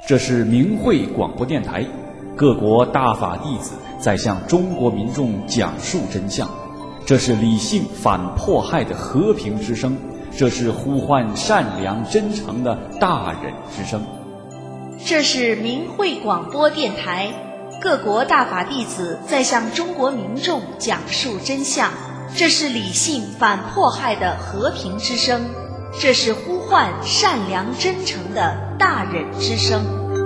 这是明慧广播电台，各国大法弟子在向中国民众讲述真相。这是理性反迫害的和平之声，这是呼唤善良真诚的大忍之声。 这是明慧广播电台，各国大法弟子在向中国民众讲述真相。这是理性反迫害的和平之声，这是呼唤善良真诚的大忍之声。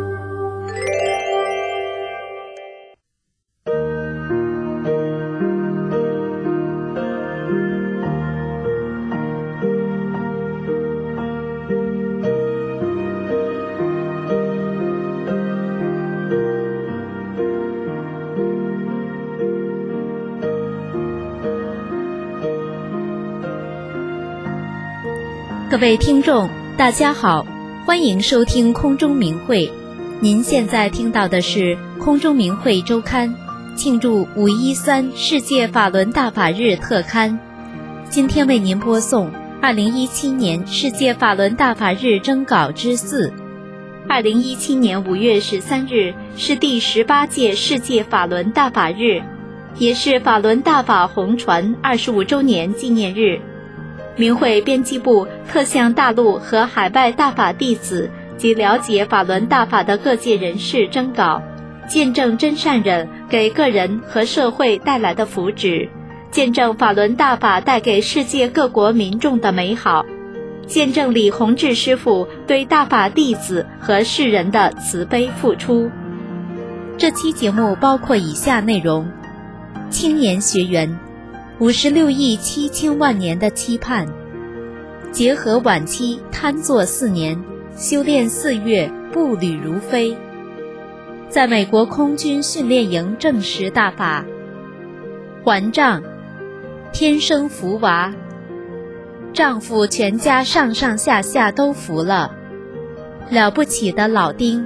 各位听众，大家好，欢迎收听空中明慧。您现在听到的是空中明慧周刊庆祝513世界法轮大法日特刊。今天为您播送2017年世界法轮大法日征稿之4。2017年5月13日是第18届世界法轮大法日，也是法轮大法红传25周年纪念日。明慧编辑部特向大陆和海外大法弟子及了解法轮大法的各界人士征稿，见证真善忍给个人和社会带来的福祉，见证法轮大法带给世界各国民众的美好，见证李洪志师父对大法弟子和世人的慈悲付出。这期节目包括以下内容：青年学员56亿7千万年的期盼，结合晚期瘫坐4年，修炼4月，步履如飞。在美国空军训练营证实大法，还账，天生福娃，丈夫全家上上下下都服了，了不起的老丁。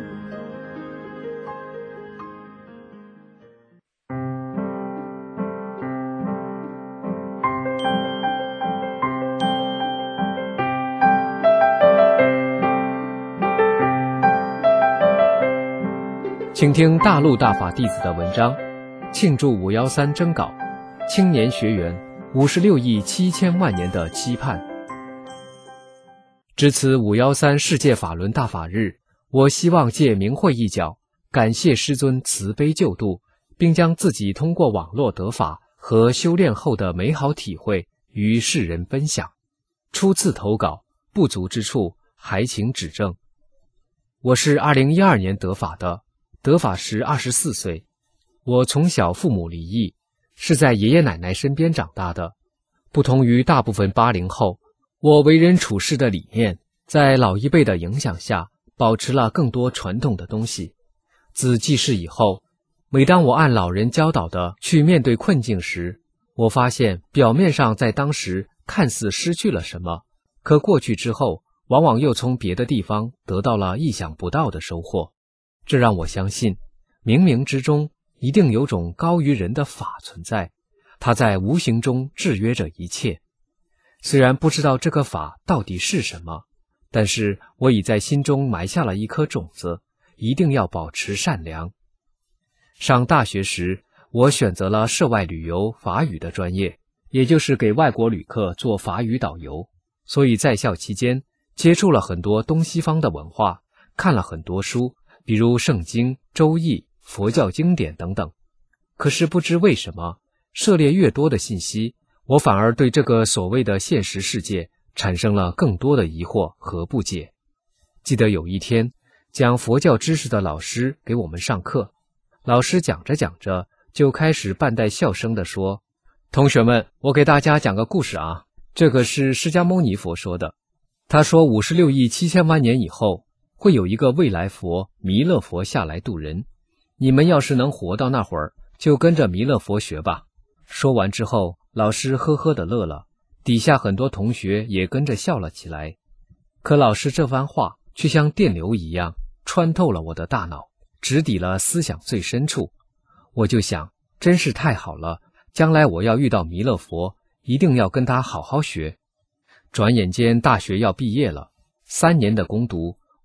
请听大陆大法弟子的文章，庆祝513征稿，青年学员56亿7千万年的期盼。值此513世界法轮大法日，我希望借明慧一角，感谢师尊慈悲救度，并将自己通过网络得法和修炼后的美好体会与世人分享。初次投稿，不足之处还请指正。我是2012年得法的，得法时24岁，我从小父母离异，是在爷爷奶奶身边长大的。不同于大部分80后，我为人处事的理念，在老一辈的影响下，保持了更多传统的东西。自记事以后，每当我按老人教导的去面对困境时，我发现表面上在当时看似失去了什么，可过去之后，往往又从别的地方得到了意想不到的收获。这让我相信，冥冥之中一定有种高于人的法存在，它在无形中制约着一切。虽然不知道这个法到底是什么，但是我已在心中埋下了一颗种子，一定要保持善良。上大学时，我选择了涉外旅游法语的专业，也就是给外国旅客做法语导游，所以在校期间接触了很多东西方的文化，看了很多书，比如圣经、周易、佛教经典等等。可是不知为什么，涉猎越多的信息，我反而对这个所谓的现实世界产生了更多的疑惑和不解。记得有一天，讲佛教知识的老师给我们上课，老师讲着讲着就开始半带笑声地说：同学们，我给大家讲个故事啊，这个是释迦牟尼佛说的。他说56亿7千万年以后，会有一个未来佛弥勒佛下来度人，你们要是能活到那会儿，就跟着弥勒佛学吧。说完之后，老师呵呵地乐了，底下很多同学也跟着笑了起来。可老师这番话却像电流一样穿透了我的大脑，直抵了思想最深处。我就想，真是太好了，将来我要遇到弥勒佛，一定要跟他好好学。转眼间大学要毕业了，3年的攻读，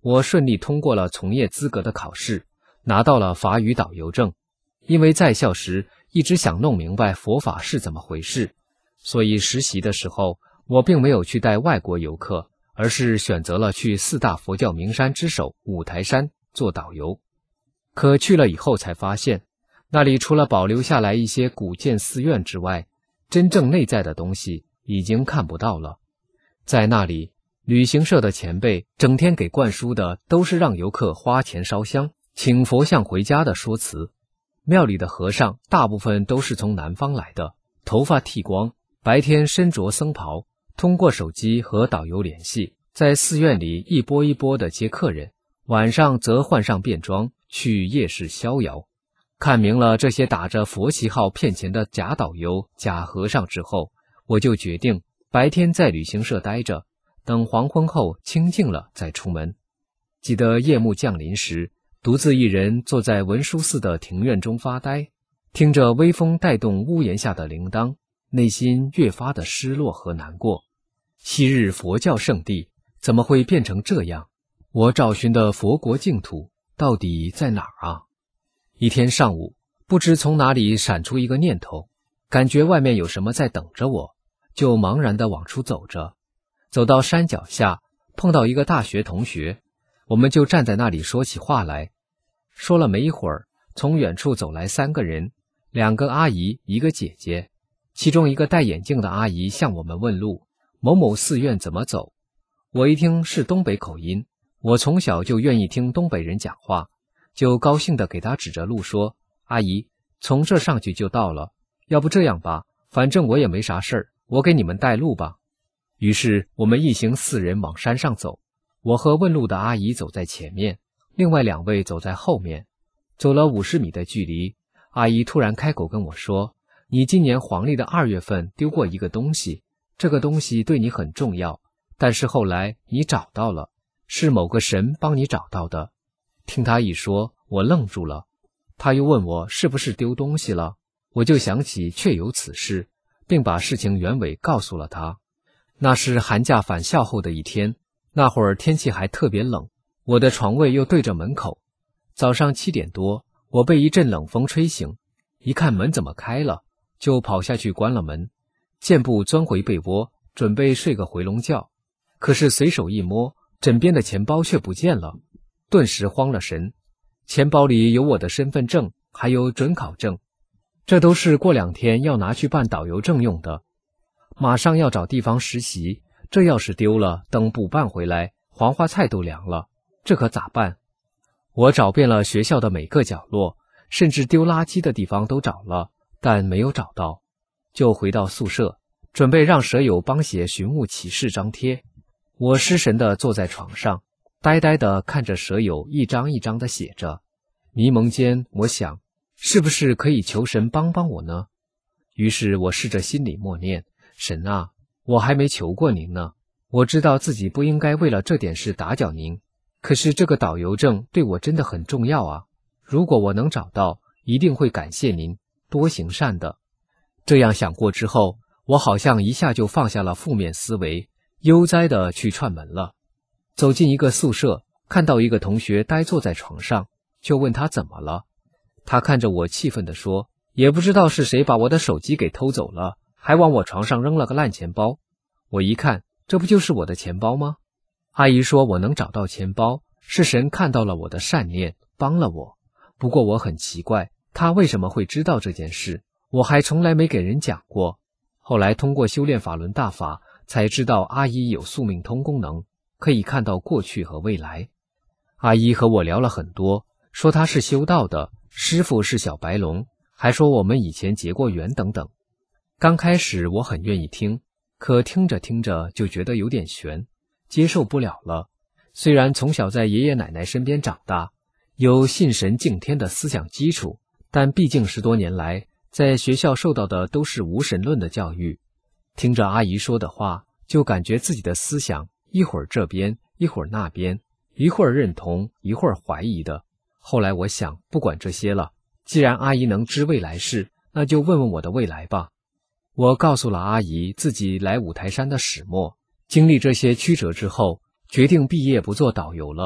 我顺利通过了从业资格的考试，拿到了法语导游证。因为在校时一直想弄明白佛法是怎么回事，所以实习的时候我并没有去带外国游客，而是选择了去4大佛教名山之首五台山做导游。可去了以后才发现，那里除了保留下来一些古建寺院之外，真正内在的东西已经看不到了。在那里，旅行社的前辈整天给灌输的都是让游客花钱烧香请佛像回家的说辞。庙里的和尚大部分都是从南方来的，头发剃光，白天身着僧袍，通过手机和导游联系，在寺院里一波一波的接客人，晚上则换上便装去夜市逍遥。看明了这些打着佛旗号骗钱的假导游、假和尚之后，我就决定白天在旅行社待着，等黄昏后清静了再出门。记得夜幕降临时，独自一人坐在文殊寺的庭院中发呆，听着微风带动屋檐下的铃铛，内心越发的失落和难过。昔日佛教圣地怎么会变成这样？我找寻的佛国净土到底在哪儿啊？一天上午，不知从哪里闪出一个念头，感觉外面有什么在等着我，就茫然地往出走着。走到山脚下，碰到一个大学同学，我们就站在那里说起话来。说了没一会儿，从远处走来3个人，2个阿姨，1个姐姐。其中一个戴眼镜的阿姨向我们问路，某某寺院怎么走。我一听是东北口音，我从小就愿意听东北人讲话，就高兴地给他指着路说，阿姨，从这上去就到了，要不这样吧，反正我也没啥事儿，我给你们带路吧。于是我们一行4人往山上走，我和问路的阿姨走在前面，另外2位走在后面。走了50米的距离，阿姨突然开口跟我说，你今年黄历的2月份丢过一个东西，这个东西对你很重要，但是后来你找到了，是某个神帮你找到的。听她一说，我愣住了。她又问我是不是丢东西了，我就想起确有此事，并把事情原委告诉了她。那是寒假返校后的一天，那会儿天气还特别冷，我的床位又对着门口。早上7点多，我被一阵冷风吹醒，一看门怎么开了，就跑下去关了门，健步钻回被窝，准备睡个回笼觉。可是随手一摸，枕边的钱包却不见了，顿时慌了神。钱包里有我的身份证，还有准考证，这都是过2天要拿去办导游证用的。马上要找地方实习，这要是丢了，等补办回来，黄花菜都凉了，这可咋办？我找遍了学校的每个角落，甚至丢垃圾的地方都找了，但没有找到，就回到宿舍，准备让舍友帮写寻物启事张贴。我失神地坐在床上，呆呆地看着舍友一张一张地写着。迷蒙间，我想，是不是可以求神帮帮我呢？于是我试着心里默念，神啊，我还没求过您呢，我知道自己不应该为了这点事打搅您，可是这个导游证对我真的很重要啊，如果我能找到，一定会感谢您，多行善的。这样想过之后，我好像一下就放下了负面思维，悠哉地去串门了。走进一个宿舍，看到一个同学呆坐在床上，就问他怎么了。他看着我气愤地说，也不知道是谁把我的手机给偷走了，还往我床上扔了个烂钱包。我一看，这不就是我的钱包吗？阿姨说我能找到钱包，是神看到了我的善念，帮了我。不过我很奇怪，他为什么会知道这件事？我还从来没给人讲过。后来通过修炼法轮大法，才知道阿姨有宿命通功能，可以看到过去和未来。阿姨和我聊了很多，说她是修道的，师父是小白龙，还说我们以前结过缘等等。刚开始我很愿意听，可听着听着就觉得有点悬，接受不了了。虽然从小在爷爷奶奶身边长大，有信神敬天的思想基础，但毕竟10多年来在学校受到的都是无神论的教育。听着阿姨说的话，就感觉自己的思想一会儿这边一会儿那边，一会儿认同一会儿怀疑的。后来我想，不管这些了，既然阿姨能知未来事，那就问问我的未来吧。我告诉了阿姨自己来五台山的始末，经历这些曲折之后，决定毕业不做导游了，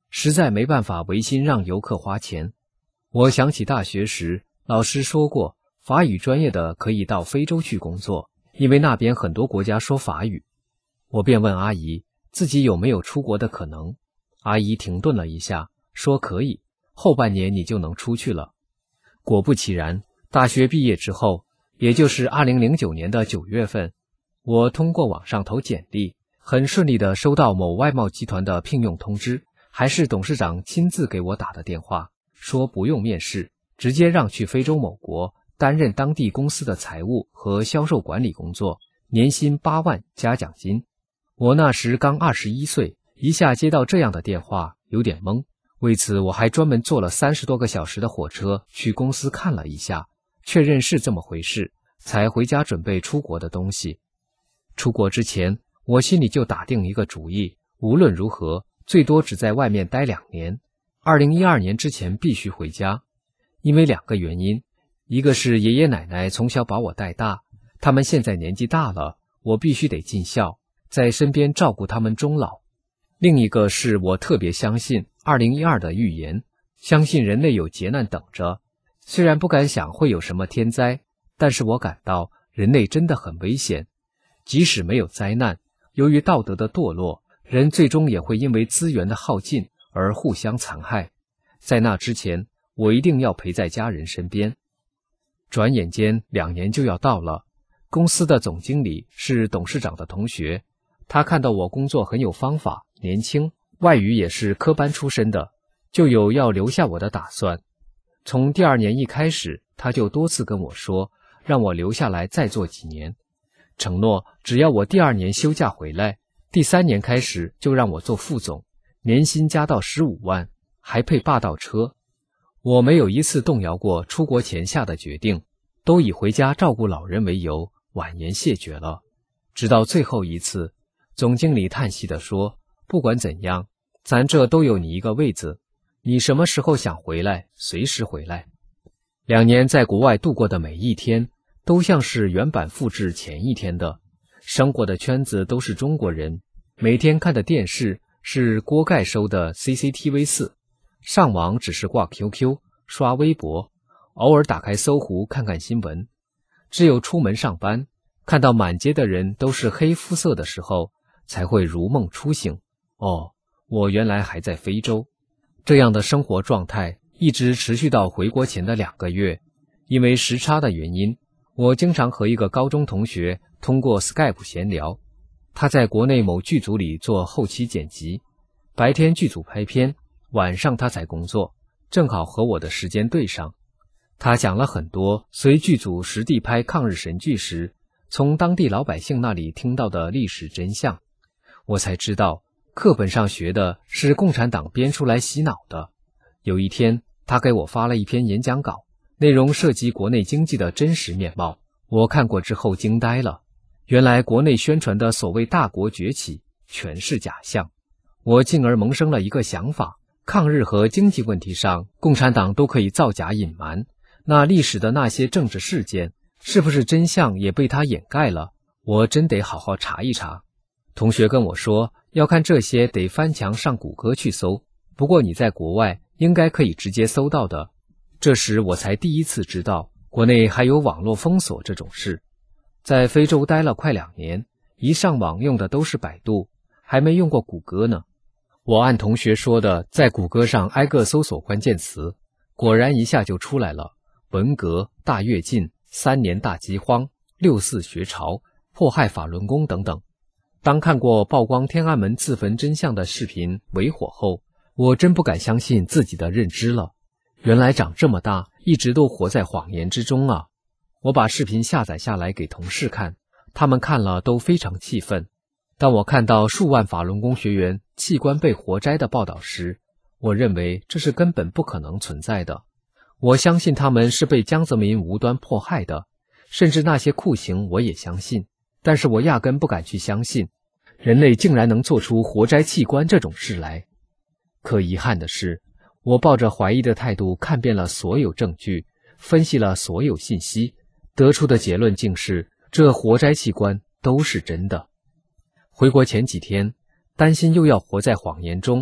实在没办法违心让游客花钱。我想起大学时老师说过，法语专业的可以到非洲去工作，因为那边很多国家说法语。我便问阿姨自己有没有出国的可能。阿姨停顿了一下，说可以，后半年你就能出去了。果不其然，大学毕业之后，也就是2009年的9月份，我通过网上投简历，很顺利地收到某外贸集团的聘用通知，还是董事长亲自给我打的电话，说不用面试，直接让去非洲某国担任当地公司的财务和销售管理工作，年薪8万加奖金。我那时刚21岁，一下接到这样的电话，有点懵。为此我还专门坐了30多个小时的火车去公司看了一下，确认是这么回事，才回家准备出国的东西。出国之前，我心里就打定一个主意，无论如何最多只在外面待2年，2012年之前必须回家。因为2个原因，一个是爷爷奶奶从小把我带大，他们现在年纪大了，我必须得尽孝，在身边照顾他们终老。另一个是我特别相信2012的预言，相信人类有劫难等着。虽然不敢想会有什么天灾，但是我感到人类真的很危险。即使没有灾难，由于道德的堕落，人最终也会因为资源的耗尽而互相残害。在那之前，我一定要陪在家人身边。转眼间2年就要到了，公司的总经理是董事长的同学，他看到我工作很有方法，年轻，外语也是科班出身的，就有要留下我的打算。从第2年一开始，他就多次跟我说，让我留下来再做几年，承诺只要我第2年休假回来，第3年开始就让我做副总，年薪加到15万，还配霸道车。我没有一次动摇过出国前下的决定，都以回家照顾老人为由，婉言谢绝了。直到最后一次，总经理叹息地说，不管怎样，咱这都有你一个位子，你什么时候想回来，随时回来。2年在国外度过的每一天，都像是原版复制前一天的，生活的圈子都是中国人，每天看的电视是锅盖收的 CCTV4， 上网只是挂 QQ， 刷微博，偶尔打开搜狐看看新闻。只有出门上班，看到满街的人都是黑肤色的时候，才会如梦初醒，哦，我原来还在非洲。这样的生活状态一直持续到回国前的2个月。因为时差的原因，我经常和一个高中同学通过 Skype 闲聊。他在国内某剧组里做后期剪辑，白天剧组拍片，晚上他才工作，正好和我的时间对上。他讲了很多随剧组实地拍抗日神剧时，从当地老百姓那里听到的历史真相。我才知道，课本上学的是共产党编出来洗脑的。有一天，他给我发了一篇演讲稿，内容涉及国内经济的真实面貌。我看过之后惊呆了，原来国内宣传的所谓大国崛起全是假象。我进而萌生了一个想法，抗日和经济问题上，共产党都可以造假隐瞒，那历史的那些政治事件，是不是真相也被他掩盖了？我真得好好查一查。同学跟我说，要看这些得翻墙上谷歌去搜，不过你在国外应该可以直接搜到的。这时我才第一次知道，国内还有网络封锁这种事。在非洲待了快2年，一上网用的都是百度，还没用过谷歌呢。我按同学说的，在谷歌上挨个搜索关键词，果然一下就出来了：文革、大跃进、3年大饥荒、6·4学潮、迫害法轮功等等。当看过曝光天安门自焚真相的视频为火后，我真不敢相信自己的认知了。原来长这么大，一直都活在谎言之中啊！我把视频下载下来给同事看，他们看了都非常气愤。当我看到数万法轮功学员器官被活摘的报道时，我认为这是根本不可能存在的。我相信他们是被江泽民无端迫害的，甚至那些酷刑我也相信，但是我压根不敢去相信，人类竟然能做出活摘器官这种事来。可遗憾的是，我抱着怀疑的态度看遍了所有证据，分析了所有信息，得出的结论竟是这活摘器官都是真的。回国前几天，担心又要活在谎言中，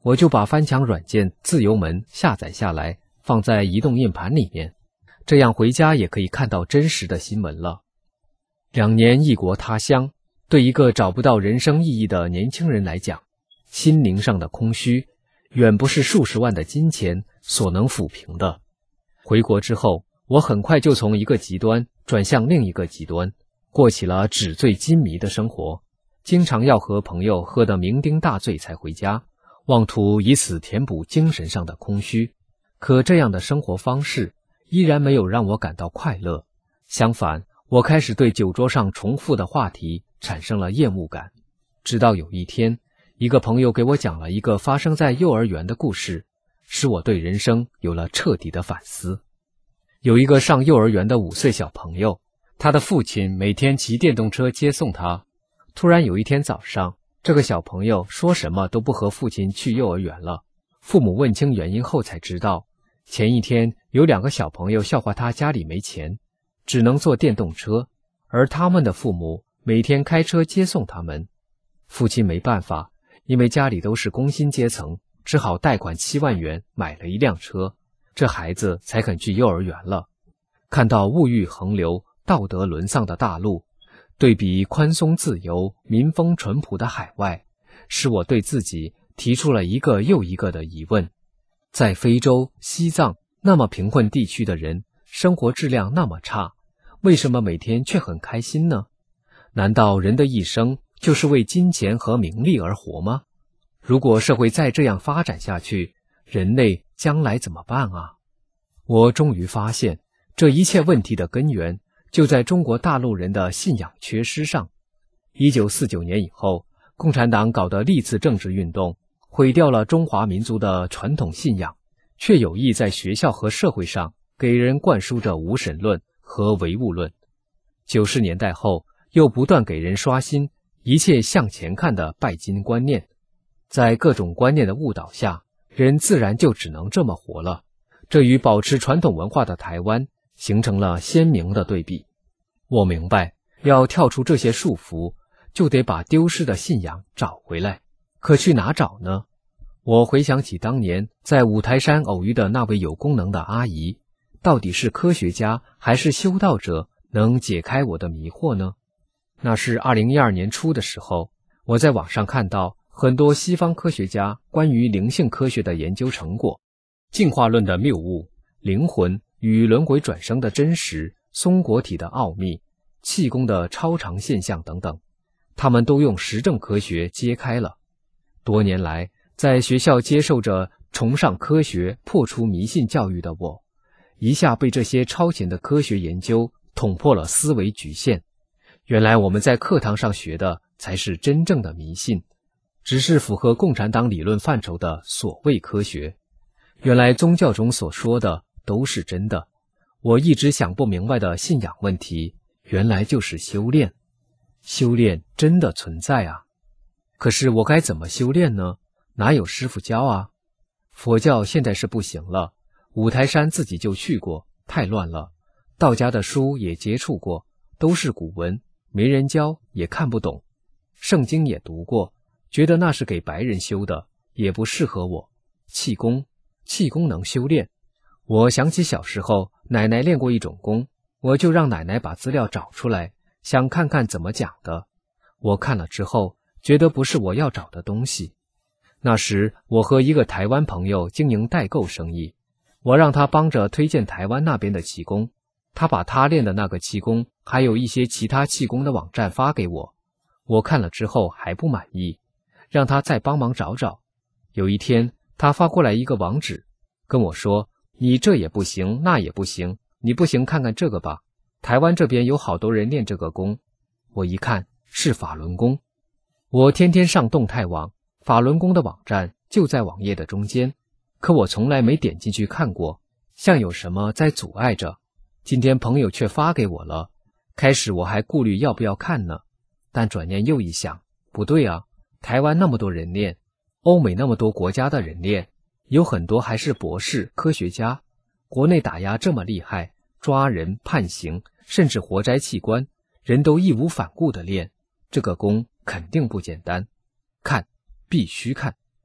我就把翻墙软件自由门下载下来，放在移动硬盘里面，这样回家也可以看到真实的新闻了。2年异国他乡，对一个找不到人生意义的年轻人来讲，心灵上的空虚远不是数十万的金钱所能抚平的。回国之后，我很快就从一个极端转向另一个极端，过起了纸醉金迷的生活，经常要和朋友喝得酩酊大醉才回家，妄图以此填补精神上的空虚。可这样的生活方式依然没有让我感到快乐，相反，我开始对酒桌上重复的话题产生了厌恶感。直到有一天，一个朋友给我讲了一个发生在幼儿园的故事，使我对人生有了彻底的反思。有一个上幼儿园的5岁小朋友，他的父亲每天骑电动车接送他。突然有一天早上，这个小朋友说什么都不和父亲去幼儿园了。父母问清原因后才知道，前一天有2个小朋友笑话他家里没钱，只能坐电动车，而他们的父母每天开车接送他们。父亲没办法，因为家里都是工薪阶层，只好贷款7万元买了一辆车，这孩子才肯去幼儿园了。看到物欲横流、道德沦丧的大陆，对比宽松自由、民风淳朴的海外，使我对自己提出了一个又一个的疑问。在非洲、西藏那么贫困地区的人，生活质量那么差，为什么每天却很开心呢？难道人的一生就是为金钱和名利而活吗？如果社会再这样发展下去，人类将来怎么办啊？我终于发现，这一切问题的根源就在中国大陆人的信仰缺失上。1949年以后，共产党搞的历次政治运动，毁掉了中华民族的传统信仰，却有意在学校和社会上给人灌输着无神论和唯物论。90年代后，又不断给人刷新一切向前看的拜金观念。在各种观念的误导下，人自然就只能这么活了。这与保持传统文化的台湾形成了鲜明的对比。我明白，要跳出这些束缚，就得把丢失的信仰找回来。可去哪找呢？我回想起当年在五台山偶遇的那位有功能的阿姨，到底是科学家还是修道者能解开我的迷惑呢？那是2012年初的时候，我在网上看到很多西方科学家关于灵性科学的研究成果，进化论的谬误、灵魂与轮回转生的真实、松果体的奥秘、气功的超常现象等等，他们都用实证科学揭开了。多年来，在学校接受着崇尚科学、破除迷信教育的我，一下被这些超前的科学研究捅破了思维局限。原来我们在课堂上学的才是真正的迷信，只是符合共产党理论范畴的所谓科学。原来宗教中所说的都是真的。我一直想不明白的信仰问题，原来就是修炼。修炼真的存在啊！可是我该怎么修炼呢？哪有师傅教啊？佛教现在是不行了，五台山自己就去过，太乱了。道家的书也接触过，都是古文，没人教，也看不懂。圣经也读过，觉得那是给白人修的，也不适合我。气功能修炼。我想起小时候奶奶练过一种功，我就让奶奶把资料找出来，想看看怎么讲的。我看了之后，觉得不是我要找的东西。那时我和一个台湾朋友经营代购生意，我让他帮着推荐台湾那边的气功，他把他练的那个气功还有一些其他气功的网站发给我。我看了之后还不满意，让他再帮忙找找。有一天他发过来一个网址，跟我说，你这也不行，那也不行，你不行看看这个吧，台湾这边有好多人练这个功。我一看是法轮功。我天天上动态网，法轮功的网站就在网页的中间，可我从来没点进去看过，像有什么在阻碍着。今天朋友却发给我了，开始我还顾虑要不要看呢，但转念又一想，不对啊，台湾那么多人练，欧美那么多国家的人练，有很多还是博士、科学家，国内打压这么厉害，抓人、判刑，甚至活摘器官，人都义无反顾地练，这个功肯定不简单。看，必须看。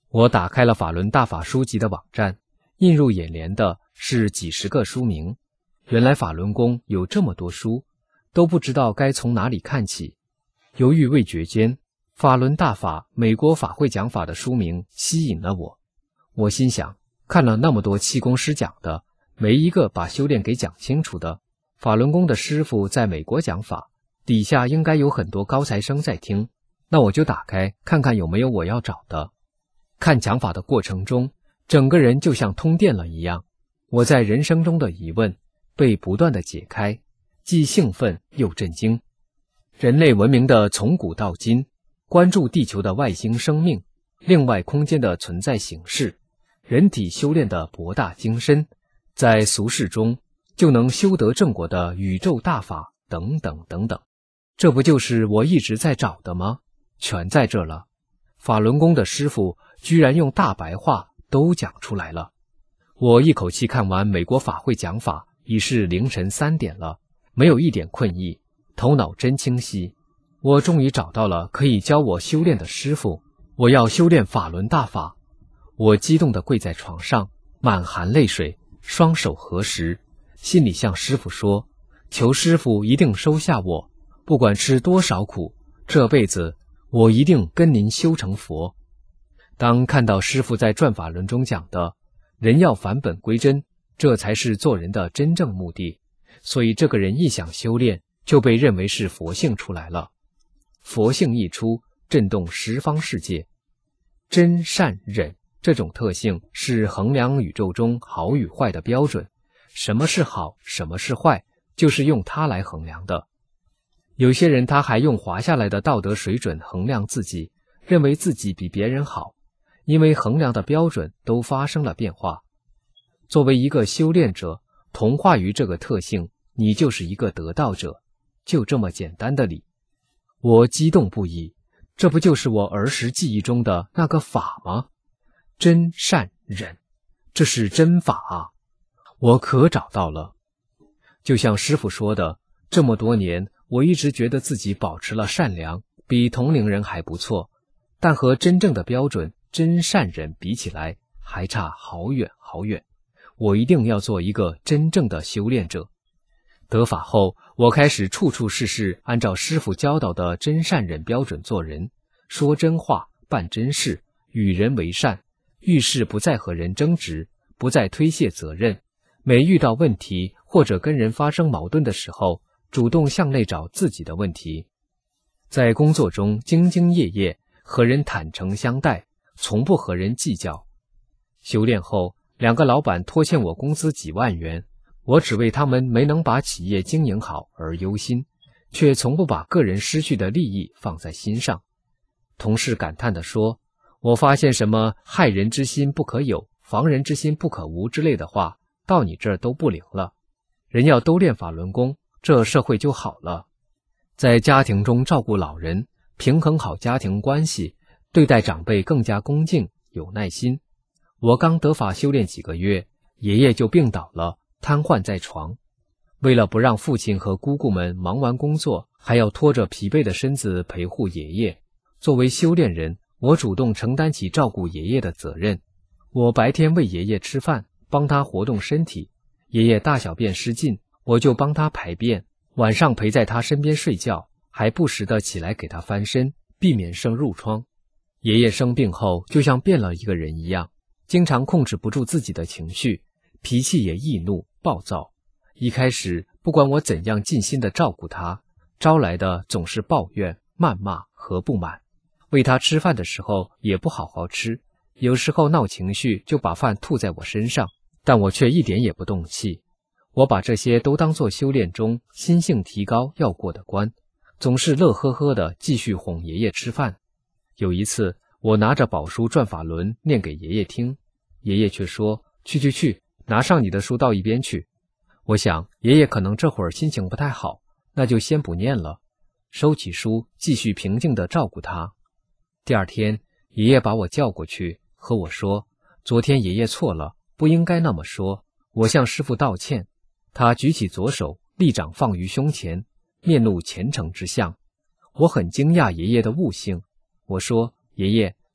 我打开了法轮大法书籍的网站，映入眼帘的是几十个书名。原来法轮功有这么多书，都不知道该从哪里看起。犹豫未决间，法轮大法美国法会讲法的书名吸引了我。我心想，看了那么多气功师讲的，没一个把修炼给讲清楚的。法轮功的师傅在美国讲法，底下应该有很多高材生在听，那我就打开看看有没有我要找的。看讲法的过程中，整个人就像通电了一样，我在人生中的疑问被不断的解开，既兴奋又震惊。人类文明的从古到今，关注地球的外星生命、另外空间的存在形式，人体修炼的博大精深，在俗世中就能修得正果的宇宙大法等等等等。这不就是我一直在找的吗？全在这了。法轮功的师傅居然用大白话都讲出来了。我一口气看完美国法会讲法，已是凌晨3点了，没有一点困意，头脑真清晰。我终于找到了可以教我修炼的师傅，我要修炼法轮大法。我激动地跪在床上，满含泪水，双手合十，心里向师傅说，求师傅一定收下我，不管吃多少苦，这辈子我一定跟您修成佛。当看到师父在转法轮中讲的人要返本归真，这才是做人的真正目的，所以这个人一想修炼，就被认为是佛性出来了。佛性一出，震动十方世界。真善忍这种特性是衡量宇宙中好与坏的标准，什么是好，什么是坏，就是用它来衡量的。有些人他还用滑下来的道德水准衡量自己，认为自己比别人好，因为衡量的标准都发生了变化。作为一个修炼者，同化于这个特性，你就是一个得道者，就这么简单的理。我激动不已，这不就是我儿时记忆中的那个法吗？真善忍，这是真法啊！我可找到了。就像师父说的，这么多年我一直觉得自己保持了善良，比同龄人还不错，但和真正的标准真善忍比起来，还差好远好远。我一定要做一个真正的修炼者。得法后，我开始处处事事按照师父教导的真善忍标准做人，说真话，办真事，与人为善，遇事不再和人争执，不再推卸责任，每遇到问题或者跟人发生矛盾的时候，主动向内找自己的问题。在工作中兢兢业业，和人坦诚相待，从不和人计较。修炼后，2个老板拖欠我工资几万元，我只为他们没能把企业经营好而忧心，却从不把个人失去的利益放在心上。同事感叹地说，我发现什么害人之心不可有，防人之心不可无之类的话，到你这儿都不灵了。人要都练法轮功，这社会就好了。在家庭中照顾老人，平衡好家庭关系，对待长辈更加恭敬有耐心。我刚得法修炼几个月，爷爷就病倒了，瘫痪在床。为了不让父亲和姑姑们忙完工作，还要拖着疲惫的身子陪护爷爷，作为修炼人，我主动承担起照顾爷爷的责任。我白天喂爷爷吃饭，帮他活动身体，爷爷大小便失禁，我就帮他排便，晚上陪在他身边睡觉，还不时地起来给他翻身，避免生褥疮。爷爷生病后就像变了一个人一样，经常控制不住自己的情绪，脾气也易怒暴躁。一开始不管我怎样尽心地照顾他，招来的总是抱怨、谩骂和不满。喂他吃饭的时候也不好好吃，有时候闹情绪就把饭吐在我身上，但我却一点也不动气。我把这些都当作修炼中心性提高要过的关，总是乐呵呵地继续哄爷爷吃饭。有一次我拿着宝书转法轮念给爷爷听，爷爷却说，去，拿上你的书到一边去。我想爷爷可能这会儿心情不太好，那就先不念了，收起书继续平静地照顾他。第二天爷爷把我叫过去，和我说，昨天爷爷错了，不应该那么说，我向师父道歉。他举起左手，立掌放于胸前，面露虔诚之相。我很惊讶爷爷的悟性，我说，爷爷，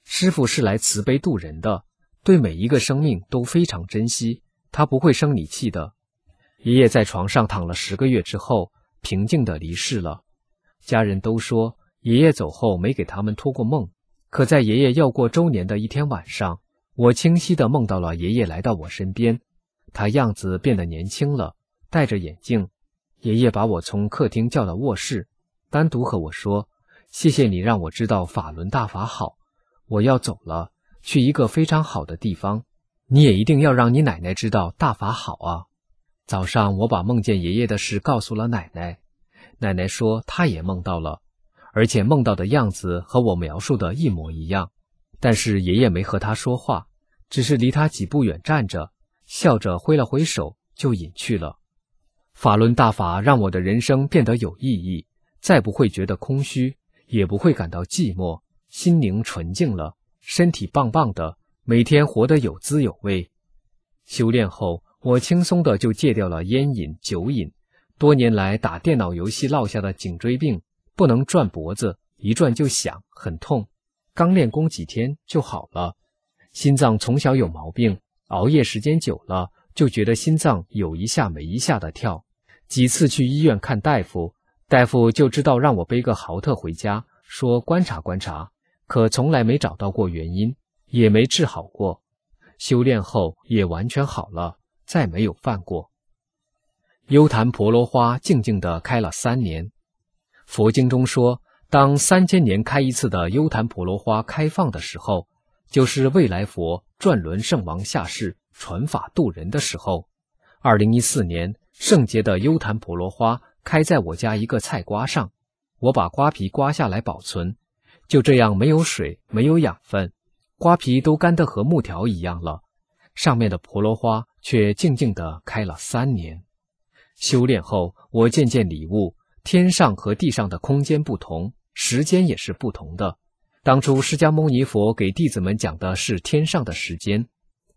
师父是来慈悲度人的，对每一个生命都非常珍惜，他不会生你气的。爷爷在床上躺了10个月之后，平静地离世了。家人都说爷爷走后没给他们托过梦，可在爷爷要过周年的一天晚上，我清晰地梦到了爷爷来到我身边，他样子变得年轻了，戴着眼镜。爷爷把我从客厅叫到卧室，单独和我说，谢谢你让我知道法轮大法好，我要走了，去一个非常好的地方，你也一定要让你奶奶知道大法好啊。早上我把梦见爷爷的事告诉了奶奶，奶奶说她也梦到了，而且梦到的样子和我描述的一模一样，但是爷爷没和她说话，只是离她几步远站着，笑着挥了挥手就隐去了。法轮大法让我的人生变得有意义，再不会觉得空虚，也不会感到寂寞，心灵纯净了，身体棒棒的，每天活得有滋有味。修炼后，我轻松的就戒掉了烟瘾、酒瘾，多年来打电脑游戏落下的颈椎病，不能转脖子，一转就响，很痛，刚练功几天就好了。心脏从小有毛病，熬夜时间久了，就觉得心脏有一下没一下的跳，几次去医院看大夫，大夫就知道让我背个豪特回家，说观察观察，可从来没找到过原因，也没治好过。修炼后也完全好了，再没有犯过。幽檀婆罗花静静地开了3年。佛经中说，当3000年开一次的幽檀婆罗花开放的时候，就是未来佛转轮圣王下世传法度人的时候。2014年，圣洁的幽檀婆罗花开在我家一个菜瓜上，我把瓜皮刮下来保存，就这样没有水，没有养分，瓜皮都干得和木条一样了，上面的婆罗花却静静地开了3年。修炼后，我渐渐领悟，天上和地上的空间不同，时间也是不同的。当初释迦牟尼佛给弟子们讲的是天上的时间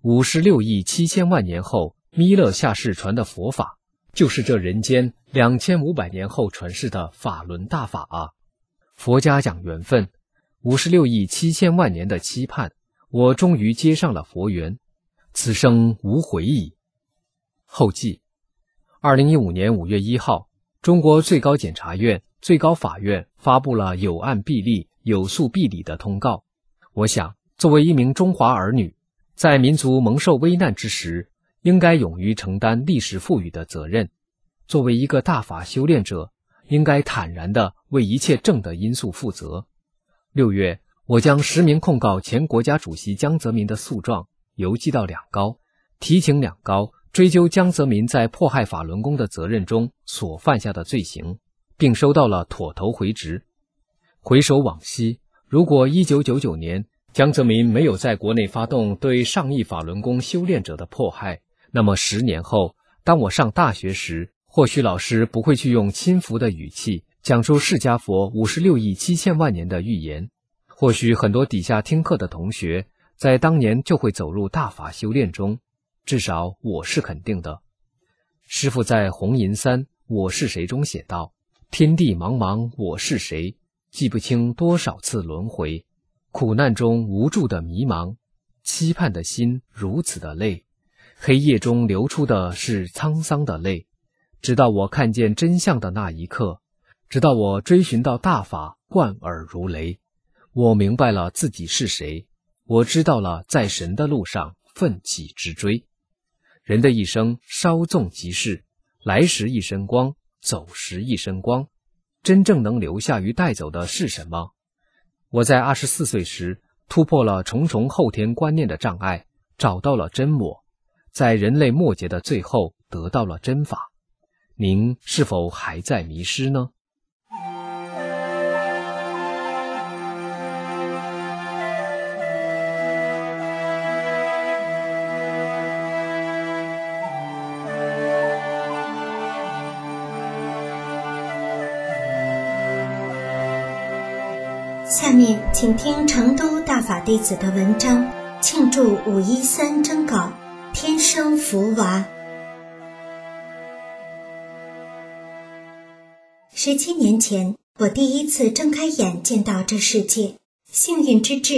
，56亿7千万年后弥勒下世传的佛法，就是这人间2500年后传世的法轮大法啊！佛家讲缘分，56亿7千万年的期盼，我终于接上了佛缘，此生无悔矣。后记：2015年5月1号，中国最高检察院、最高法院发布了有案必立、有诉必理的通告。我想，作为一名中华儿女，在民族蒙受危难之时，应该勇于承担历史赋予的责任。作为一个大法修炼者，应该坦然地为一切正的因素负责。6月，我将实名控告前国家主席江泽民的诉状邮寄到两高，提请两高追究江泽民在迫害法轮功的责任中所犯下的罪行，并收到了妥头回执。回首往昔，如果1999年江泽民没有在国内发动对上亿法轮功修炼者的迫害，那么10年后，当我上大学时，或许老师不会去用轻浮的语气讲出释迦佛56亿7千万年的预言，或许很多底下听课的同学在当年就会走入大法修炼中，至少我是肯定的。师父在《红银三我是谁》中写道：天地茫茫我是谁，记不清多少次轮回，苦难中无助的迷茫，期盼的心如此的累，黑夜中流出的是沧桑的泪。直到我看见真相的那一刻，直到我追寻到大法贯耳如雷，我明白了自己是谁，我知道了在神的路上奋起直追。人的一生稍纵即逝，来时一身光，走时一身光，真正能留下与带走的是什么？我在24岁时突破了重重后天观念的障碍，找到了真我，在人类末节的最后得到了真法。您是否还在迷失呢？ 下面请听成都大法弟子的文章，庆祝513征稿，天生福娃。17年前，我第一次睁开眼见到这世界，幸运之至，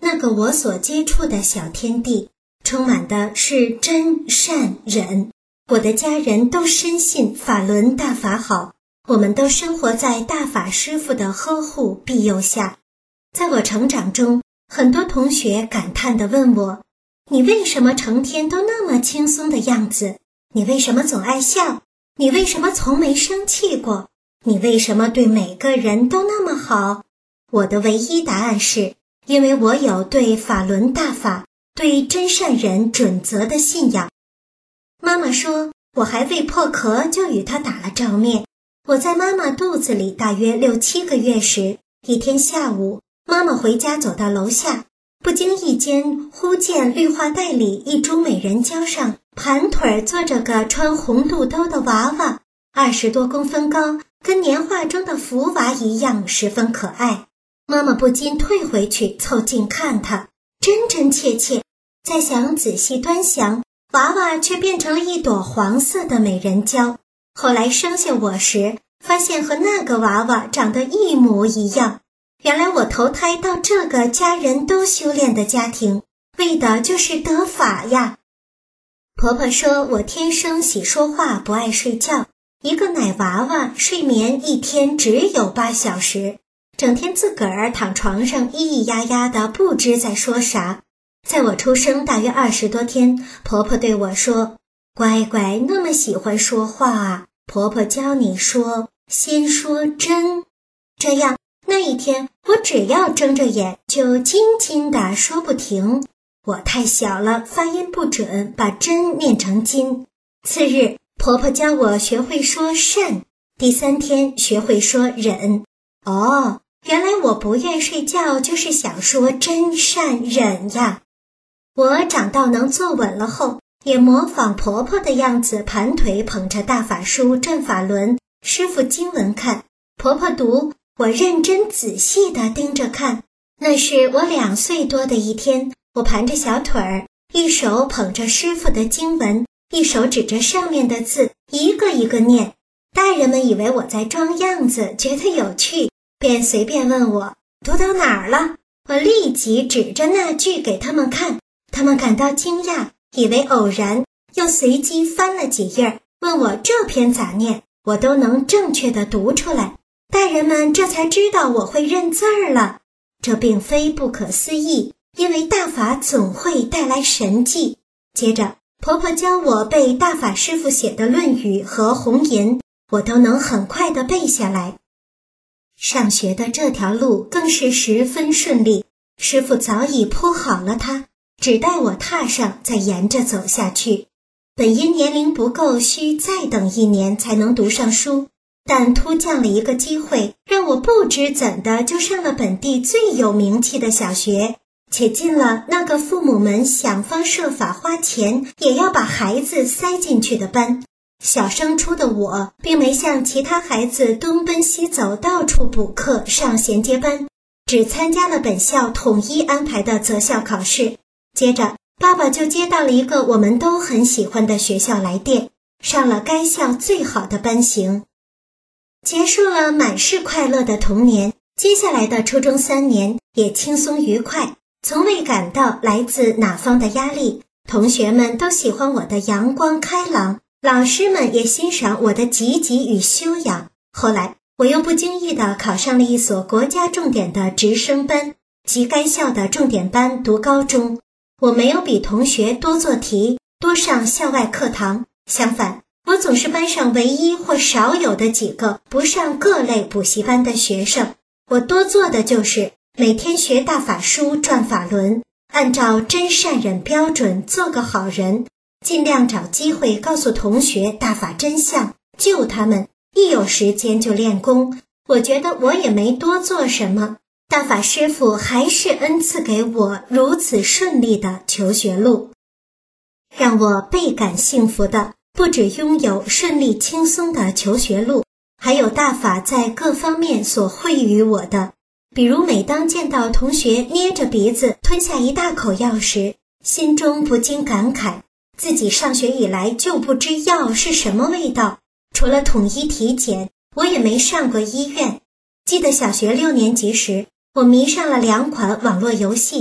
那个我所接触的小天地，充满的是真善忍。我的家人都深信法轮大法好，我们都生活在大法师父的呵护庇佑下。在我成长中，很多同学感叹地问我，你为什么成天都那么轻松的样子？你为什么总爱笑？你为什么从没生气过？你为什么对每个人都那么好？我的唯一答案是，因为我有对法轮大法、对真善忍准则的信仰。妈妈说，我还未破壳就与他打了照面。我在妈妈肚子里大约6、7个月时，一天下午，妈妈回家走到楼下，不经意间忽见绿化带里一株美人蕉上盘腿坐着个穿红肚兜的娃娃，20多公分高，跟年画中的福娃一样，十分可爱。妈妈不禁退回去凑近看他，真真切切。再想仔细端详，娃娃却变成了一朵黄色的美人蕉。后来生下我时，发现和那个娃娃长得一模一样。原来我投胎到这个家人都修炼的家庭，为的就是得法呀。婆婆说我天生喜说话，不爱睡觉，一个奶娃娃睡眠一天只有8小时，整天自个儿躺床上咿咿呀呀的，不知在说啥。在我出生大约20多天，婆婆对我说，乖乖，那么喜欢说话啊，婆婆教你说，先说真。这样那一天我只要睁着眼就津津地说不停。我太小了，发音不准，把真念成金。次日，婆婆教我学会说善，第3天学会说忍。哦，原来我不愿睡觉就是想说真善忍呀。我长到能坐稳了后，也模仿婆婆的样子，盘腿捧着大法书转法轮，师父经文看，婆婆读，我认真仔细地盯着看。那是我2岁多的一天，我盘着小腿儿，一手捧着师父的经文，一手指着上面的字，一个一个念。大人们以为我在装样子，觉得有趣，便随便问我读到哪儿了。我立即指着那句给他们看，他们感到惊讶，以为偶然，又随机翻了几页，问我这篇咋念，我都能正确地读出来。大人们这才知道我会认字儿了。这并非不可思议，因为大法总会带来神迹。接着，婆婆教我背大法师父写的《论语》和《红岩》，我都能很快地背下来。上学的这条路更是十分顺利，师父早已铺好了它，只待我踏上，再沿着走下去。本因年龄不够，需再等1年才能读上书，但突降了一个机会，让我不知怎的就上了本地最有名气的小学，且进了那个父母们想方设法花钱也要把孩子塞进去的班。小升初的我并没像其他孩子东奔西走，到处补课上衔接班，只参加了本校统一安排的择校考试。接着爸爸就接到了一个我们都很喜欢的学校来电，上了该校最好的班型。结束了满是快乐的童年，接下来的初中3年也轻松愉快，从未感到来自哪方的压力。同学们都喜欢我的阳光开朗，老师们也欣赏我的积极与修养。后来我又不经意地考上了一所国家重点的直升班，及该校的重点班读高中。我没有比同学多做题，多上校外课堂，相反，我总是班上唯一或少有的几个不上各类补习班的学生。我多做的就是每天学大法书转法轮，按照真善忍标准做个好人，尽量找机会告诉同学大法真相，救他们，一有时间就练功。我觉得我也没多做什么，大法师父还是恩赐给我如此顺利的求学路。让我倍感幸福的不只拥有顺利轻松的求学路，还有大法在各方面所惠于我的。比如每当见到同学捏着鼻子吞下一大口药时，心中不禁感慨，自己上学以来就不知药是什么味道，除了统一体检，我也没上过医院。记得小学6年级时，我迷上了2款网络游戏，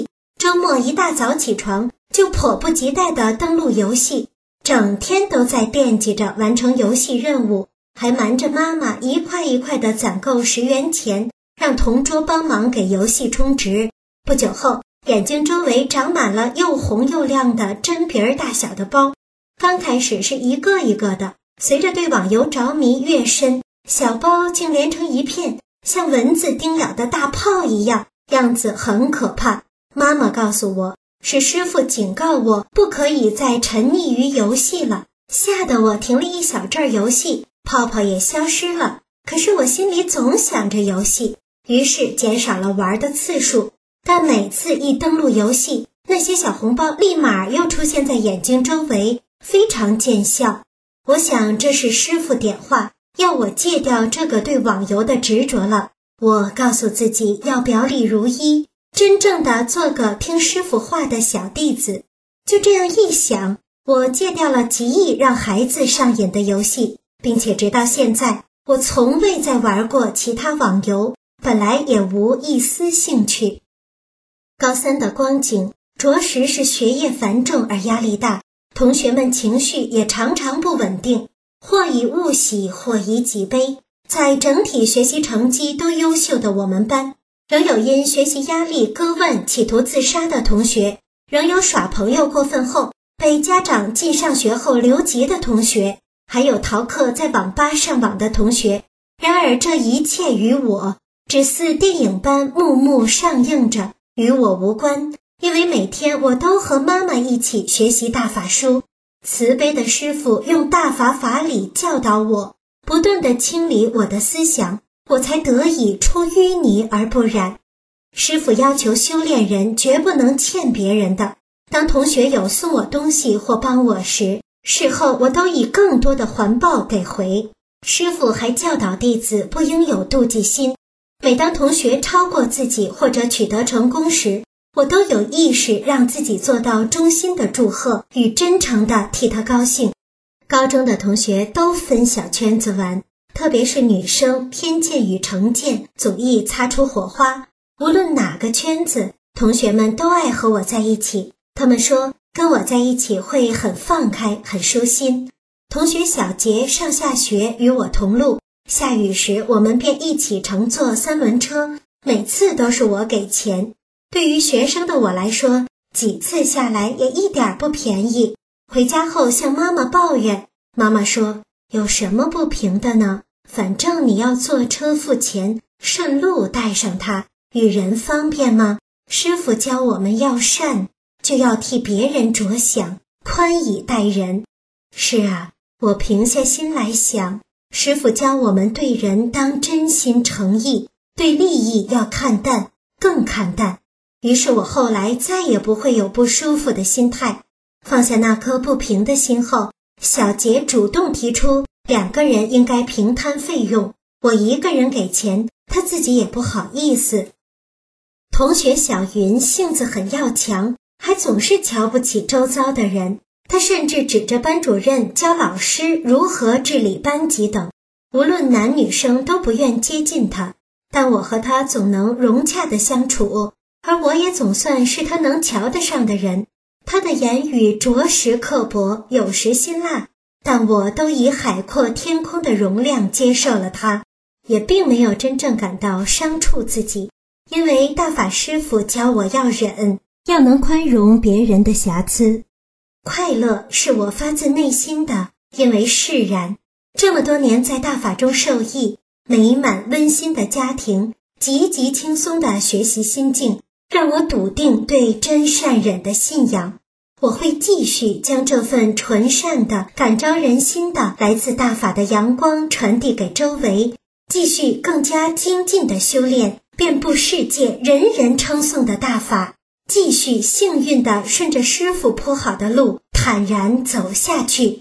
周末一大早起床就迫不及待地登录游戏，整天都在惦记着完成游戏任务，还瞒着妈妈一块一块地攒够10元钱，让同桌帮忙给游戏充值。不久后，眼睛周围长满了又红又亮的针鼻儿大小的包，刚开始是一个一个的，随着对网游着迷越深，小包竟连成一片，像蚊子叮咬的大炮一样，样子很可怕。妈妈告诉我，是师傅警告我不可以再沉溺于游戏了，吓得我停了一小阵游戏，泡泡也消失了。可是我心里总想着游戏，于是减少了玩的次数。但每次一登录游戏，那些小红包立马又出现在眼睛周围，非常见效。我想这是师傅点化，要我戒掉这个对网游的执着了。我告诉自己要表里如一，真正的做个听师傅话的小弟子。就这样一想，我戒掉了极易让孩子上瘾的游戏，并且直到现在，我从未再玩过其他网游，本来也无一丝兴趣。高3的光景着实是学业繁重而压力大，同学们情绪也常常不稳定，或以物喜，或以己悲。在整体学习成绩都优秀的我们班，仍有因学习压力割腕企图自杀的同学，仍有耍朋友过分后被家长禁上学后留级的同学，还有逃课在网吧上网的同学。然而这一切与我只似电影般幕幕上映着，与我无关，因为每天我都和妈妈一起学习大法书。慈悲的师父用大法法理教导我，不断地清理我的思想，我才得以出淤泥而不染。师父要求修炼人绝不能欠别人的，当同学有送我东西或帮我时，事后我都以更多的环报给回。师父还教导弟子不应有妒忌心，每当同学超过自己或者取得成功时，我都有意识让自己做到衷心的祝贺与真诚的替他高兴。高中的同学都分小圈子玩，特别是女生偏见与成见总易擦出火花。无论哪个圈子，同学们都爱和我在一起，他们说跟我在一起会很放开，很舒心。同学小杰上下学与我同路，下雨时我们便一起乘坐3轮车，每次都是我给钱。对于学生的我来说，几次下来也一点不便宜。回家后向妈妈抱怨，妈妈说有什么不平的呢？反正你要坐车付钱，顺路带上它，与人方便吗？师父教我们要善，就要替别人着想，宽以待人。是啊，我平下心来想，师父教我们对人当真心诚意，对利益要看淡，更看淡。于是我后来再也不会有不舒服的心态。放下那颗不平的心后，小杰主动提出2个人应该平摊费用，我1个人给钱，他自己也不好意思。同学小云性子很要强，还总是瞧不起周遭的人，他甚至指着班主任教老师如何治理班级等，无论男女生都不愿接近他，但我和他总能融洽地相处，而我也总算是他能瞧得上的人。他的言语着实刻薄，有时辛辣，但我都以海阔天空的容量接受了他，也并没有真正感到伤触自己，因为大法师父教我要忍，要能宽容别人的瑕疵。快乐是我发自内心的，因为释然。这么多年在大法中受益，美满温馨的家庭，极其轻松的学习心境，让我笃定对真善忍的信仰。我会继续将这份纯善的、感召人心的、来自大法的阳光传递给周围，继续更加精进的修炼遍布世界人人称颂的大法，继续幸运地顺着师父铺好的路坦然走下去。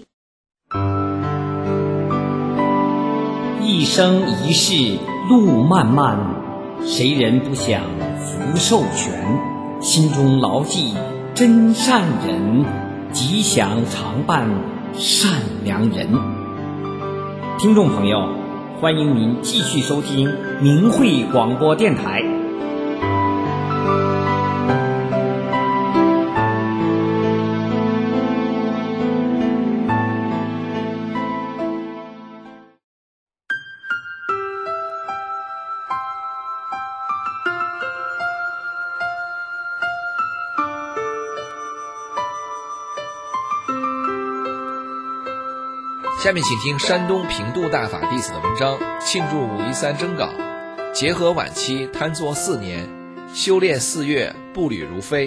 一生一世路漫漫，谁人不想福寿全？心中牢记真善忍，吉祥常伴善良人。听众朋友，欢迎您继续收听明慧广播电台。 下面请听山东平度大法弟子的文章，庆祝513征稿，结合晚期瘫坐4年，修炼4月，步履如飞。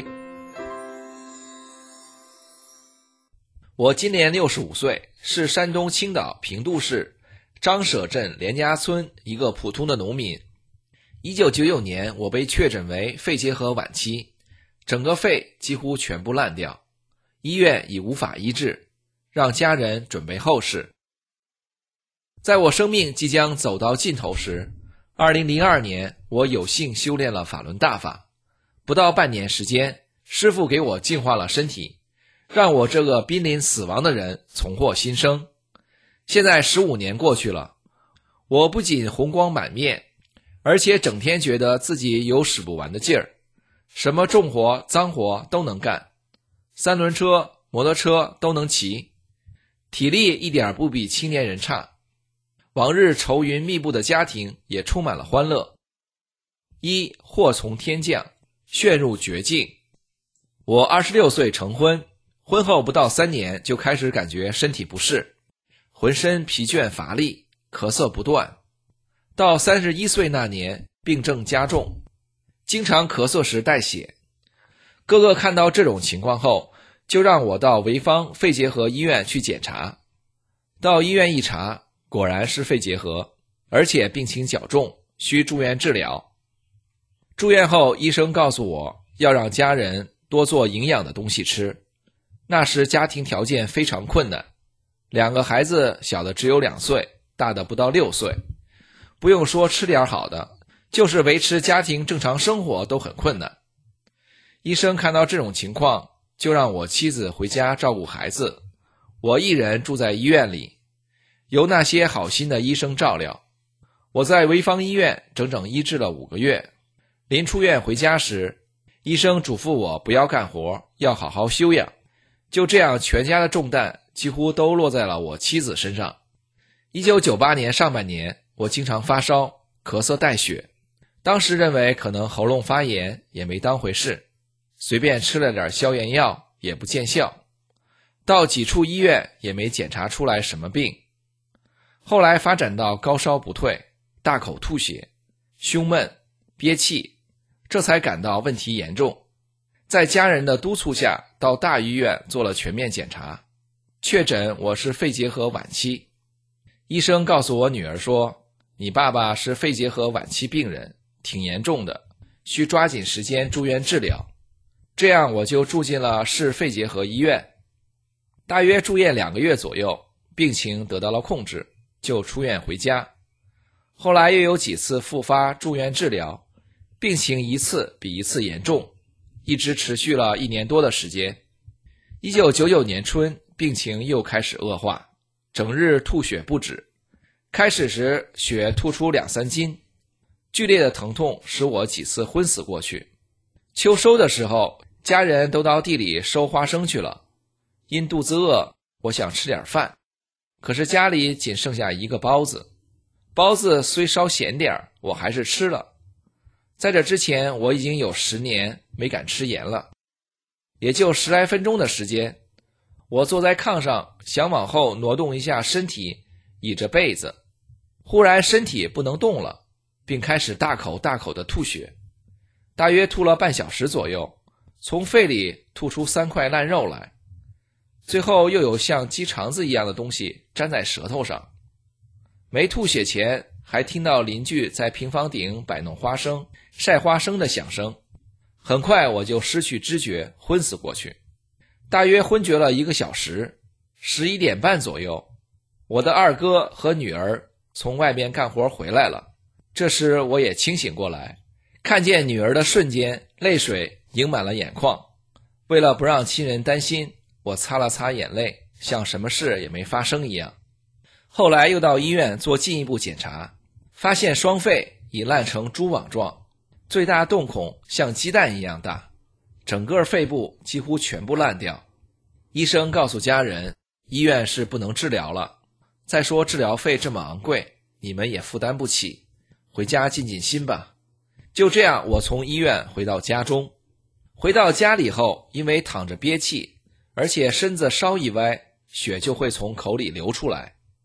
我今年65岁，是山东青岛平度市张舍镇连家村一个普通的农民。1999年，我被确诊为肺结核晚期，整个肺几乎全部烂掉，医院已无法医治，让家人准备后事。在我生命即将走到尽头时，2002年，我有幸修炼了法轮大法，不到半年时间，师父给我净化了身体，让我这个濒临死亡的人重获新生。现在15年过去了，我不仅红光满面，而且整天觉得自己有使不完的劲儿，什么重活脏活都能干，3轮车摩托车都能骑，体力一点不比青年人差。往日愁云密布的家庭也充满了欢乐。祸从天降，陷入绝境。我26岁成婚，婚后不到3年就开始感觉身体不适，浑身疲倦乏力，咳嗽不断。到31岁那年，病症加重，经常咳嗽时带血。哥哥看到这种情况后，就让我到潍坊肺结核医院去检查。到医院一查，果然是肺结核，而且病情较重，需住院治疗。住院后，医生告诉我要让家人多做营养的东西吃。那时家庭条件非常困难，2个孩子，小的只有2岁，大的不到6岁。不用说吃点好的，就是维持家庭正常生活都很困难。医生看到这种情况，就让我妻子回家照顾孩子，我一人住在医院里，由那些好心的医生照料。我在潍坊医院整整医治了5个月。临出院回家时，医生嘱咐我不要干活，要好好休养。就这样，全家的重担几乎都落在了我妻子身上。1998年上半年，我经常发烧，咳嗽带血，当时认为可能喉咙发炎，也没当回事，随便吃了点消炎药也不见效，到几处医院也没检查出来什么病。后来发展到高烧不退，大口吐血，胸闷，憋气，这才感到问题严重。在家人的督促下，到大医院做了全面检查，确诊我是肺结核晚期。医生告诉我女儿说，你爸爸是肺结核晚期病人，挺严重的，需抓紧时间住院治疗。这样我就住进了市肺结核医院，大约住院2个月左右，病情得到了控制，就出院回家。后来又有几次复发住院治疗，病情一次比一次严重，一直持续了1年多的时间。1999年春，病情又开始恶化，整日吐血不止，开始时血吐出2-3斤，剧烈的疼痛使我几次昏死过去。秋收的时候，家人都到地里收花生去了，因肚子饿，我想吃点饭，可是家里仅剩下1个包子，包子虽稍咸点，我还是吃了。在这之前，我已经有10年没敢吃盐了。也就10来分钟的时间，我坐在炕上，想往后挪动一下身体，倚着被子，忽然身体不能动了，并开始大口大口的吐血，大约吐了半小时左右，从肺里吐出3块烂肉来，最后又有像鸡肠子一样的东西粘在舌头上。没吐血前，还听到邻居在平房顶摆弄花生、晒花生的响声。很快我就失去知觉，昏死过去。大约昏厥了1个小时，11点半左右，我的2哥和女儿从外面干活回来了。这时我也清醒过来，看见女儿的瞬间，泪水盈满了眼眶。为了不让亲人担心，我擦了擦眼泪，像什么事也没发生一样。后来又到医院做进一步检查，发现双肺已烂成蛛网状，最大洞孔像鸡蛋一样大，整个肺部几乎全部烂掉。医生告诉家人，医院是不能治疗了，再说治疗费这么昂贵，你们也负担不起，回家静静心吧。就这样，我从医院回到家中。回到家里后，因为躺着憋气，而且身子稍一歪，血就会从口里流出来。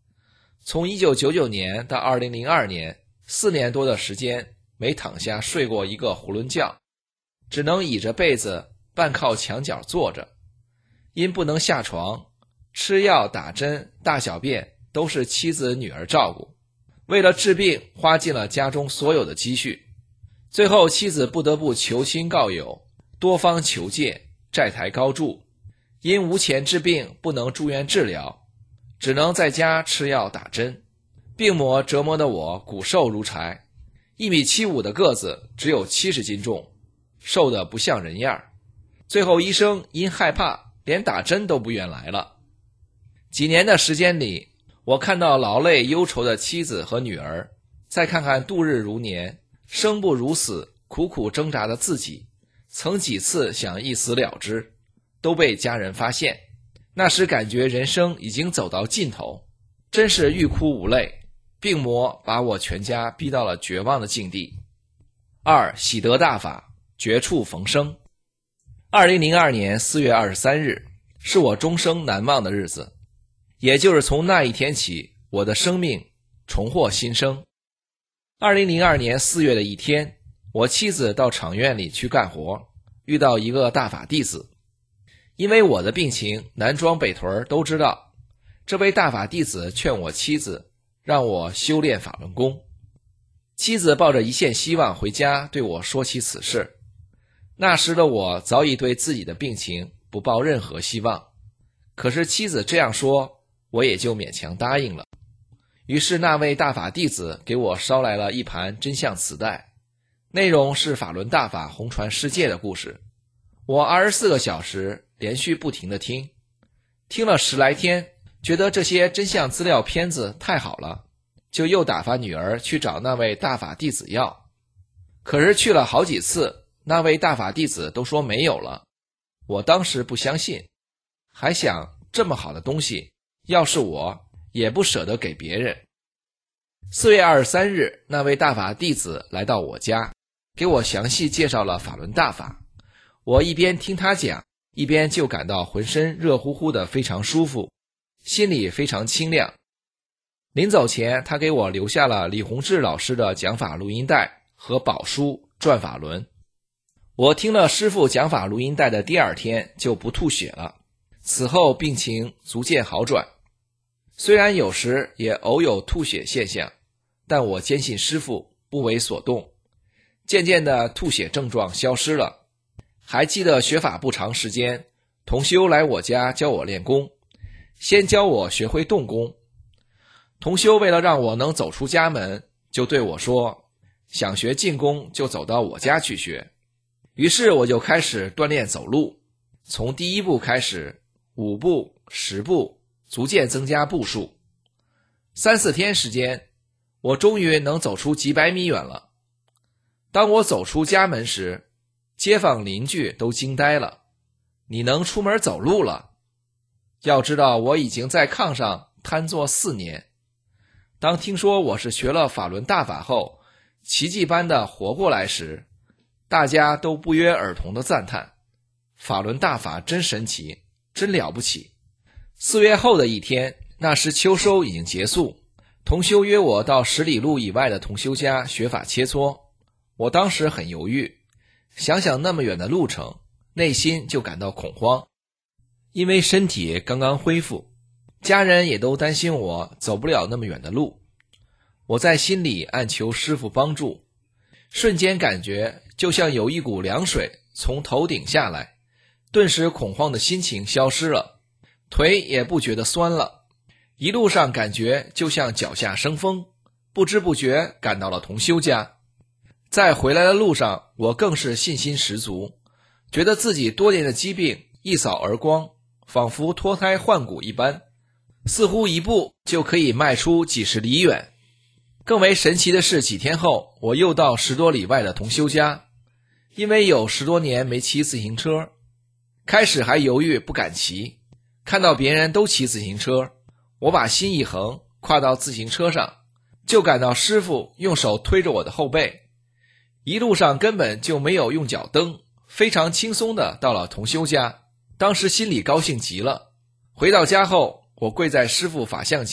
从1999年到2002年，4年多的时间没躺下睡过一个囫囵觉，只能倚着被子半靠墙角坐着。因不能下床，吃药打针大小便都是妻子女儿照顾，为了治病花尽了家中所有的积蓄，最后妻子不得不求亲告友，多方求借，债台高筑，因无钱治病不能住院治疗，只能在家吃药打针，病魔折磨的我骨瘦如柴，1.75米的个子只有70斤重，瘦得不像人样。最后医生因害怕连打针都不愿来了。几年的时间里，我看到劳累忧愁的妻子和女儿，再看看度日如年生不如死苦苦挣扎的自己，曾几次想一死了之，都被家人发现。那时感觉人生已经走到尽头，真是欲哭无泪，病魔把我全家逼到了绝望的境地。2. 喜得大法，绝处逢生。2002年4月23日是我终生难忘的日子，也就是从那一天起，我的生命重获新生。2002年4月的一天，我妻子到厂院里去干活，遇到一个大法弟子。因为我的病情南庄北屯都知道，这位大法弟子劝我妻子让我修炼法轮功。妻子抱着一线希望回家对我说起此事。那时的我早已对自己的病情不抱任何希望，可是妻子这样说，我也就勉强答应了。于是那位大法弟子给我捎来了一盘真相磁带，内容是法轮大法红传世界的故事。我24个小时连续不停地听了10来天，觉得这些真相资料片子太好了，就又打发女儿去找那位大法弟子要。可是去了好几次，那位大法弟子都说没有了。我当时不相信，还想这么好的东西，要是我也不舍得给别人。4月23日，那位大法弟子来到我家，给我详细介绍了法轮大法。我一边听他讲，一边就感到浑身热乎乎的，非常舒服，心里非常清亮。临走前，他给我留下了李洪志老师的讲法录音带和宝书《转法轮》。我听了师父讲法录音带的第2天就不吐血了，此后病情逐渐好转。虽然有时也偶有吐血现象，但我坚信师父不为所动，渐渐的吐血症状消失了。还记得学法不长时间，同修来我家教我练功，先教我学会动功。同修为了让我能走出家门，就对我说，想学静功就走到我家去学。于是我就开始锻炼走路，从第1步开始，5步、10步，逐渐增加步数。3、4天时间，我终于能走出几百米远了。当我走出家门时，街坊邻居都惊呆了，你能出门走路了？要知道我已经在炕上瘫坐4年。当听说我是学了法轮大法后，奇迹般的活过来时，大家都不约而同的赞叹，法轮大法真神奇，真了不起。4月后的一天，那时秋收已经结束，同修约我到10里路以外的同修家学法切磋。我当时很犹豫，想想那么远的路程，内心就感到恐慌。因为身体刚刚恢复，家人也都担心我走不了那么远的路。我在心里暗求师父帮助，瞬间感觉就像有一股凉水从头顶下来，顿时恐慌的心情消失了，腿也不觉得酸了。一路上感觉就像脚下生风，不知不觉赶到了同修家。在回来的路上，我更是信心十足，觉得自己多年的疾病一扫而光，仿佛脱胎换骨一般，似乎一步就可以迈出几十里远。更为神奇的是，几天后我又到10多里外的同修家，因为有10多年没骑自行车，开始还犹豫不敢骑，看到别人都骑自行车，我把心一横，跨到自行车上，就感到师父用手推着我的后背，一路上根本就没有用脚蹬，非常轻松地到了同修家。当时心里高兴极了。回到家后，我跪在师父法像前，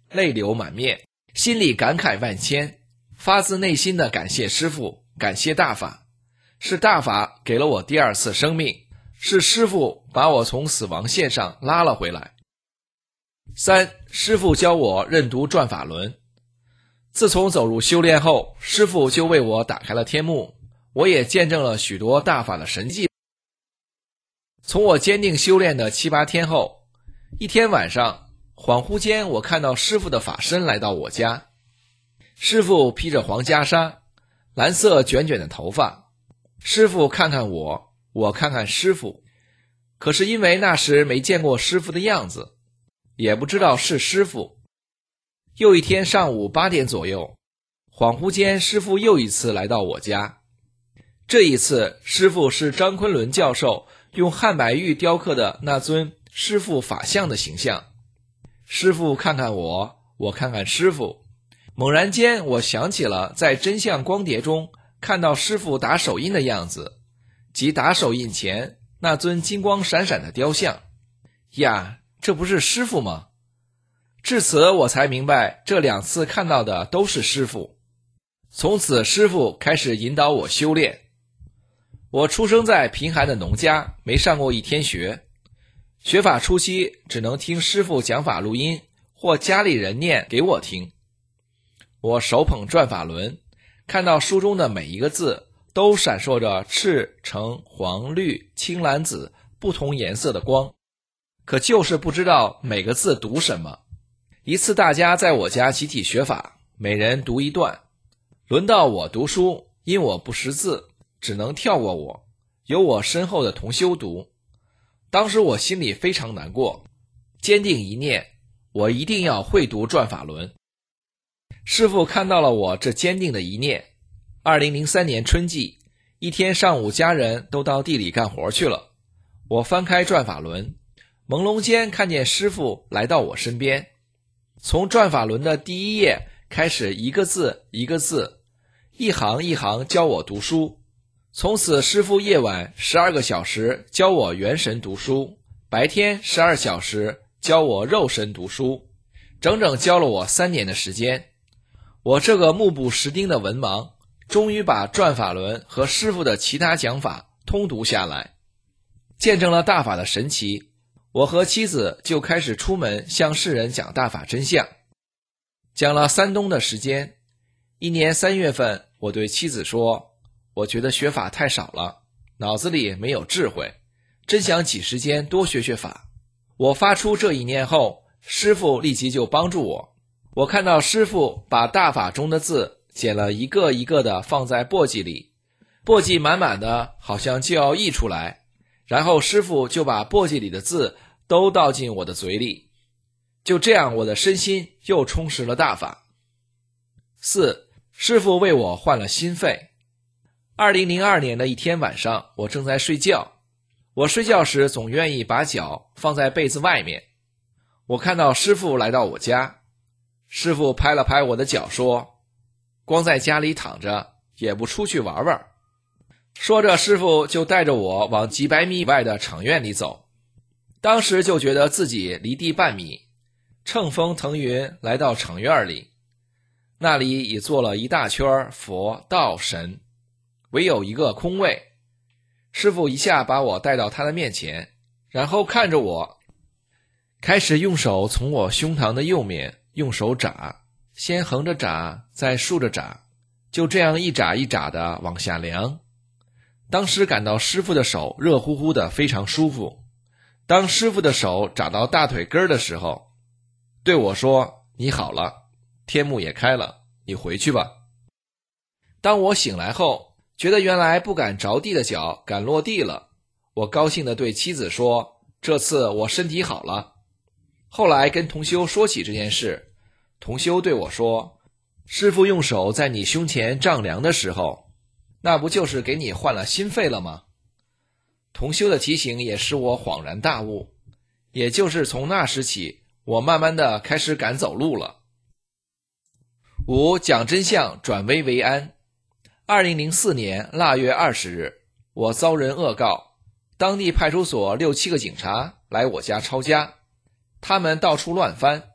泪流满面，心里感慨万千，发自内心的感谢师父，感谢大法。是大法给了我第二次生命，是师父把我从死亡线上拉了回来。3. 师父教我认读转法轮。自从走入修炼后，师父就为我打开了天幕，我也见证了许多大法的神迹。从我坚定修炼的7、8天后，一天晚上，恍惚间我看到师父的法身来到我家。师父披着黄袈裟，蓝色卷卷的头发。师父看看我，我看看师父。可是因为那时没见过师父的样子，也不知道是师父。又一天上午8点左右，恍惚间师父又一次来到我家。这一次师父是张昆仑教授用汉白玉雕刻的那尊师父法像的形象。师父看看我，我看看师父。猛然间我想起了在真相光碟中看到师父打手印的样子，即打手印前那尊金光闪闪的雕像。呀，这不是师父吗？至此我才明白，这2次看到的都是师父。从此师父开始引导我修炼。我出生在贫寒的农家，没上过1天学。学法初期只能听师父讲法录音，或家里人念给我听。我手捧转法轮，看到书中的每一个字都闪烁着赤、橙、黄、绿、青、蓝、紫不同颜色的光，可就是不知道每个字读什么。一次大家在我家集体学法，每人读一段，轮到我读书，因我不识字，只能跳过我，由我身后的同修读。当时我心里非常难过，坚定一念，我一定要会读转法轮。师父看到了我这坚定的一念。2003年春季，一天上午家人都到地里干活去了，我翻开转法轮，朦胧间看见师父来到我身边。从转法轮的第1页开始，一个字一个字，一行一行教我读书。从此师父夜晚12个小时教我元神读书，白天12小时教我肉身读书，整整教了我3年的时间。我这个目不识丁的文盲，终于把转法轮和师父的其他讲法通读下来，见证了大法的神奇。我和妻子就开始出门向世人讲大法真相，讲了3冬的时间。一年3月份，我对妻子说，我觉得学法太少了，脑子里没有智慧，真想挤时间多学学法。我发出这一念后，师父立即就帮助我。我看到师父把大法中的字剪了一个一个的放在簸箕里，簸箕满满的，好像就要溢出来，然后师父就把簸箕里的字都倒进我的嘴里。就这样，我的身心又充实了大法。4. 师父为我换了心肺。2002年的一天晚上，我正在睡觉。我睡觉时总愿意把脚放在被子外面。我看到师父来到我家，师父拍了拍我的脚说，光在家里躺着也不出去玩玩。说着，师父就带着我往几百米以外的场院里走。当时就觉得自己离地半米，乘风腾云来到场院里。那里已坐了一大圈佛道神，唯有一个空位。师父一下把我带到他的面前，然后看着我，开始用手从我胸膛的右面用手眨，先横着眨，再竖着眨，就这样一眨一眨的往下量。当时感到师父的手热乎乎的，非常舒服。当师父的手眨到大腿根的时候，对我说，你好了，天幕也开了，你回去吧。当我醒来后，觉得原来不敢着地的脚敢落地了，我高兴地对妻子说，这次我身体好了。后来跟同修说起这件事，同修对我说，师父用手在你胸前丈量的时候，那不就是给你换了心肺了吗？同修的提醒也使我恍然大悟，也就是从那时起，我慢慢的开始敢走路了。5. 讲真相，转危为安。2004年腊月20日，我遭人恶告，当地派出所6、7个警察来我家抄家，他们到处乱翻，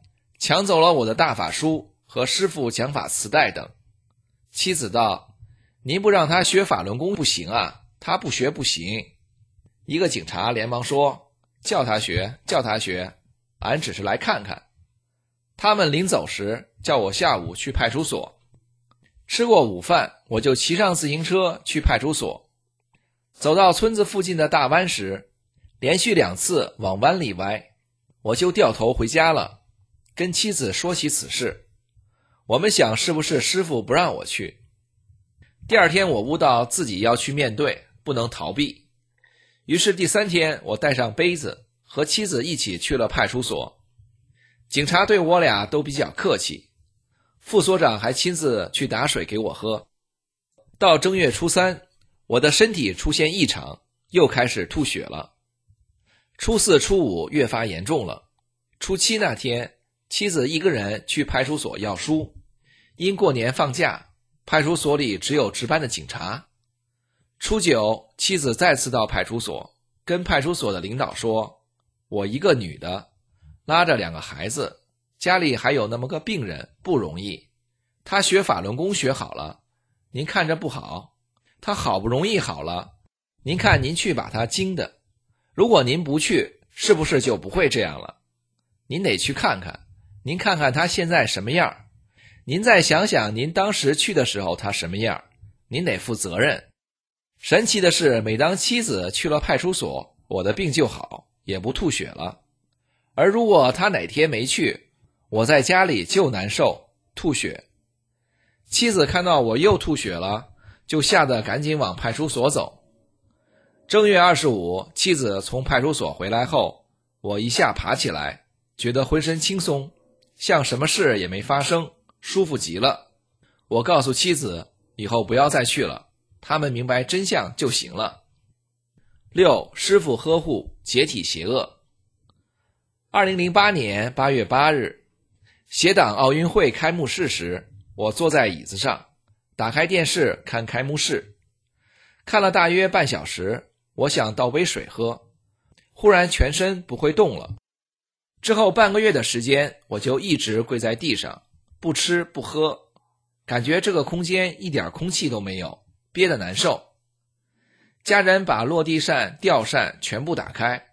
抢走了我的大法书和师父讲法磁带等。妻子道：您不让他学法轮功不行啊，他不学不行。一个警察连忙说：叫他学，叫他学，俺只是来看看。他们临走时叫我下午去派出所。吃过午饭，我就骑上自行车去派出所。走到村子附近的大弯时，连续2次往弯里歪，我就掉头回家了，跟妻子说起此事。我们想是不是师父不让我去。第2天我悟到自己要去面对，不能逃避。于是第3天我带上杯子，和妻子一起去了派出所。警察对我俩都比较客气，副所长还亲自去打水给我喝。到正月初3，我的身体出现异常，又开始吐血了。初4、初5越发严重了。初7那天，妻子一个人去派出所要书，因过年放假，派出所里只有值班的警察。初9，妻子再次到派出所，跟派出所的领导说：我一个女的，拉着2个孩子，家里还有那么个病人，不容易。她学法轮功学好了，您看着不好。她好不容易好了，您看您去把她惊的。如果您不去，是不是就不会这样了？您得去看看，您看看她现在什么样，您再想想您当时去的时候她什么样，您得负责任。神奇的是，每当妻子去了派出所，我的病就好，也不吐血了。而如果她哪天没去，我在家里就难受，吐血。妻子看到我又吐血了，就吓得赶紧往派出所走。正月25，妻子从派出所回来后，我一下爬起来，觉得浑身轻松，像什么事也没发生，舒服极了。我告诉妻子，以后不要再去了，他们明白真相就行了。6. 师父呵护，解体邪恶。2008年8月8日，协党奥运会开幕式时，我坐在椅子上，打开电视看开幕式，看了大约半小时，我想倒杯水喝，忽然全身不会动了。之后半个月的时间，我就一直跪在地上，不吃不喝，感觉这个空间一点空气都没有，憋得难受。家人把落地扇、吊扇全部打开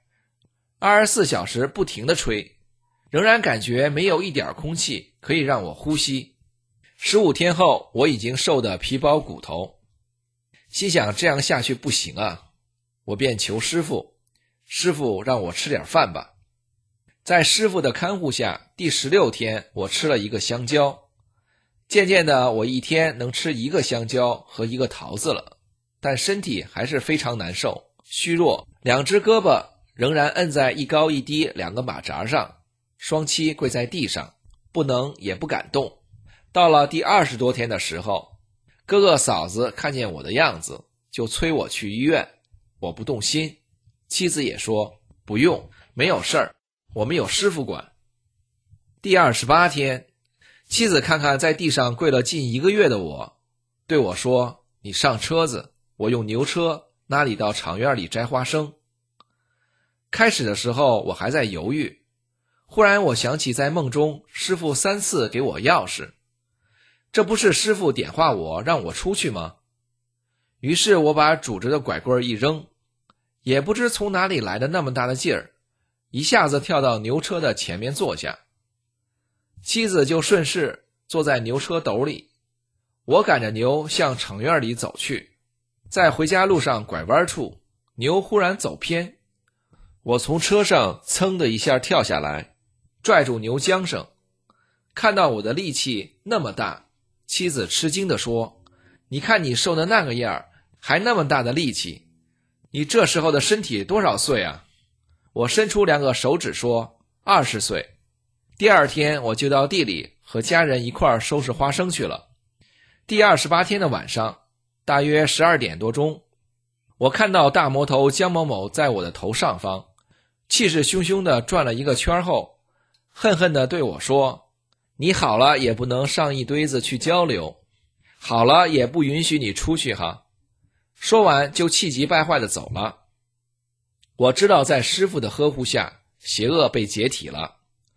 ，24小时不停地吹，仍然感觉没有一点空气可以让我呼吸。15天后，我已经瘦得皮包骨头，心想这样下去不行啊，我便求师父，师父让我吃点饭吧。在师父的看护下，第16天我吃了1个香蕉，渐渐的我一天能吃1个香蕉和1个桃子了，但身体还是非常难受，虚弱，2只胳膊仍然摁在一高一低2个马扎上，双膝跪在地上，不能也不敢动。到了第20多天的时候，哥哥嫂子看见我的样子，就催我去医院，我不动心。妻子也说不用，没有事儿，我们有师父管。第28天，妻子看看在地上跪了近1个月的我，对我说：你上车子，我用牛车拉你到场院里摘花生。开始的时候我还在犹豫，忽然我想起在梦中师父3次给我钥匙，这不是师父点化我让我出去吗？于是我把拄着的拐棍一扔，也不知从哪里来的那么大的劲儿，一下子跳到牛车的前面坐下。妻子就顺势坐在牛车斗里，我赶着牛向场院里走去。在回家路上拐弯处，牛忽然走偏，我从车上噌的一下跳下来，拽住牛缰绳。看到我的力气那么大，妻子吃惊地说：你看你瘦的那个样，还那么大的力气，你这时候的身体多少岁啊？我伸出2个手指说20岁。第2天我就到地里和家人一块儿收拾花生去了。第28天的晚上，大约12点多钟，我看到大魔头江某某在我的头上方，气势汹汹地转了1个圈后，恨恨地对我说：你好了也不能上一堆子去交流，好了也不允许你出去哈。说完就气急败坏地走了。我知道在师父的呵护下，邪恶被解体了。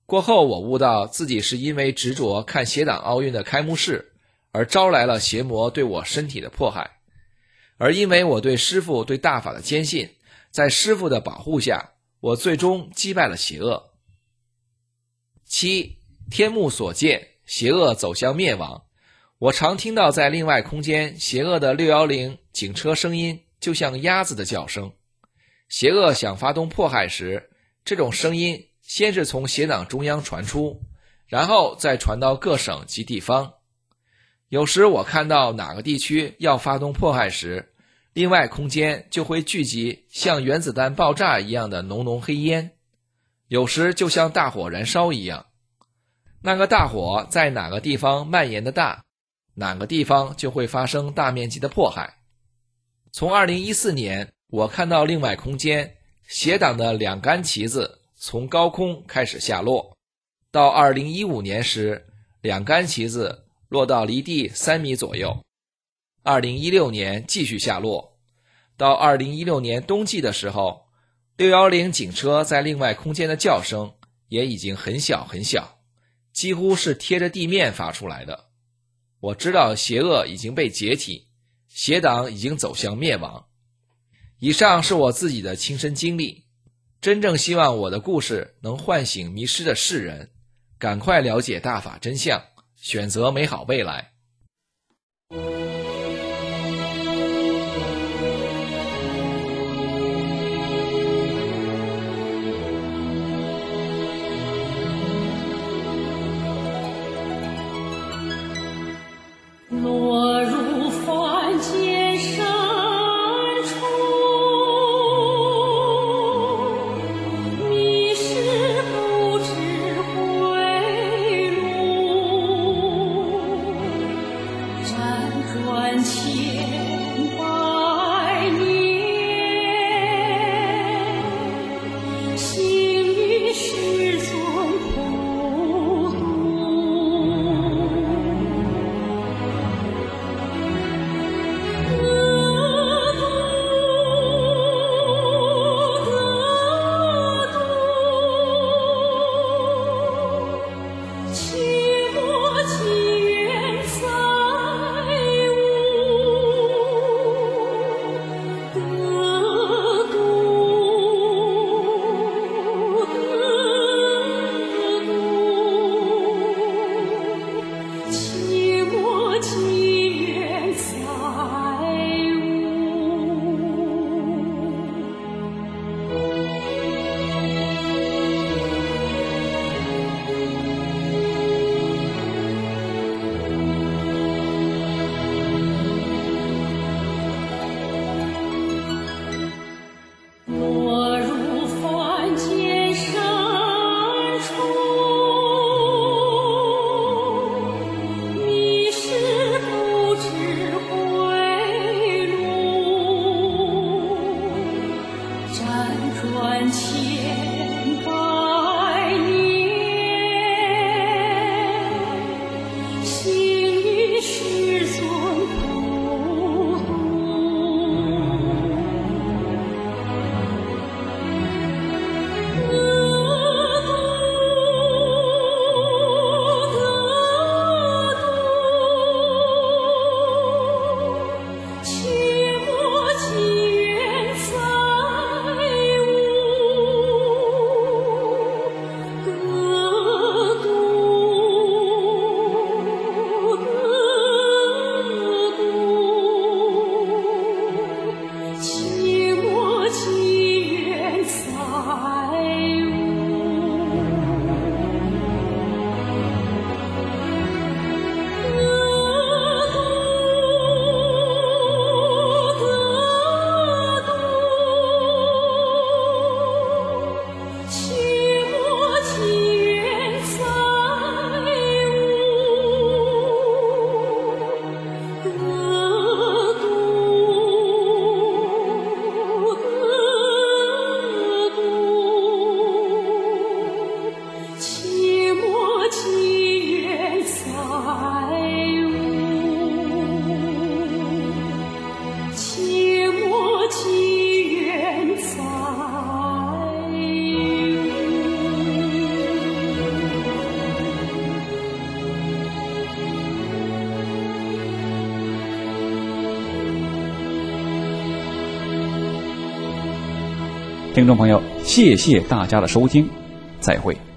过后我悟到自己是因为执着看协党奥运的开幕式，而招来了邪魔对我身体的迫害。而因为我对师父对大法的坚信，在师父的保护下，我最终击败了邪恶。7. 天目所见，邪恶走向灭亡。我常听到在另外空间邪恶的610警车声音就像鸭子的叫声。邪恶想发动迫害时，这种声音先是从邪党中央传出，然后再传到各省及地方。有时我看到哪个地区要发动迫害时，另外空间就会聚集像原子弹爆炸一样的浓浓黑烟，有时就像大火燃烧一样。那个大火在哪个地方蔓延的大，哪个地方就会发生大面积的迫害。从2014年，我看到另外空间邪党的2杆旗子从高空开始下落，到2015年时，2杆旗子落到离地3米左右。2016年继续下落，到2016年冬季的时候，610警车在另外空间的叫声也已经很小很小，几乎是贴着地面发出来的。我知道邪恶已经被解体，邪党已经走向灭亡。以上是我自己的亲身经历，真正希望我的故事能唤醒迷失的世人，赶快了解大法真相，选择美好未来。 落入凡间深处，迷失不知归路，辗转千百年，行于世尊普渡。 听众朋友，谢谢大家的收听，再会。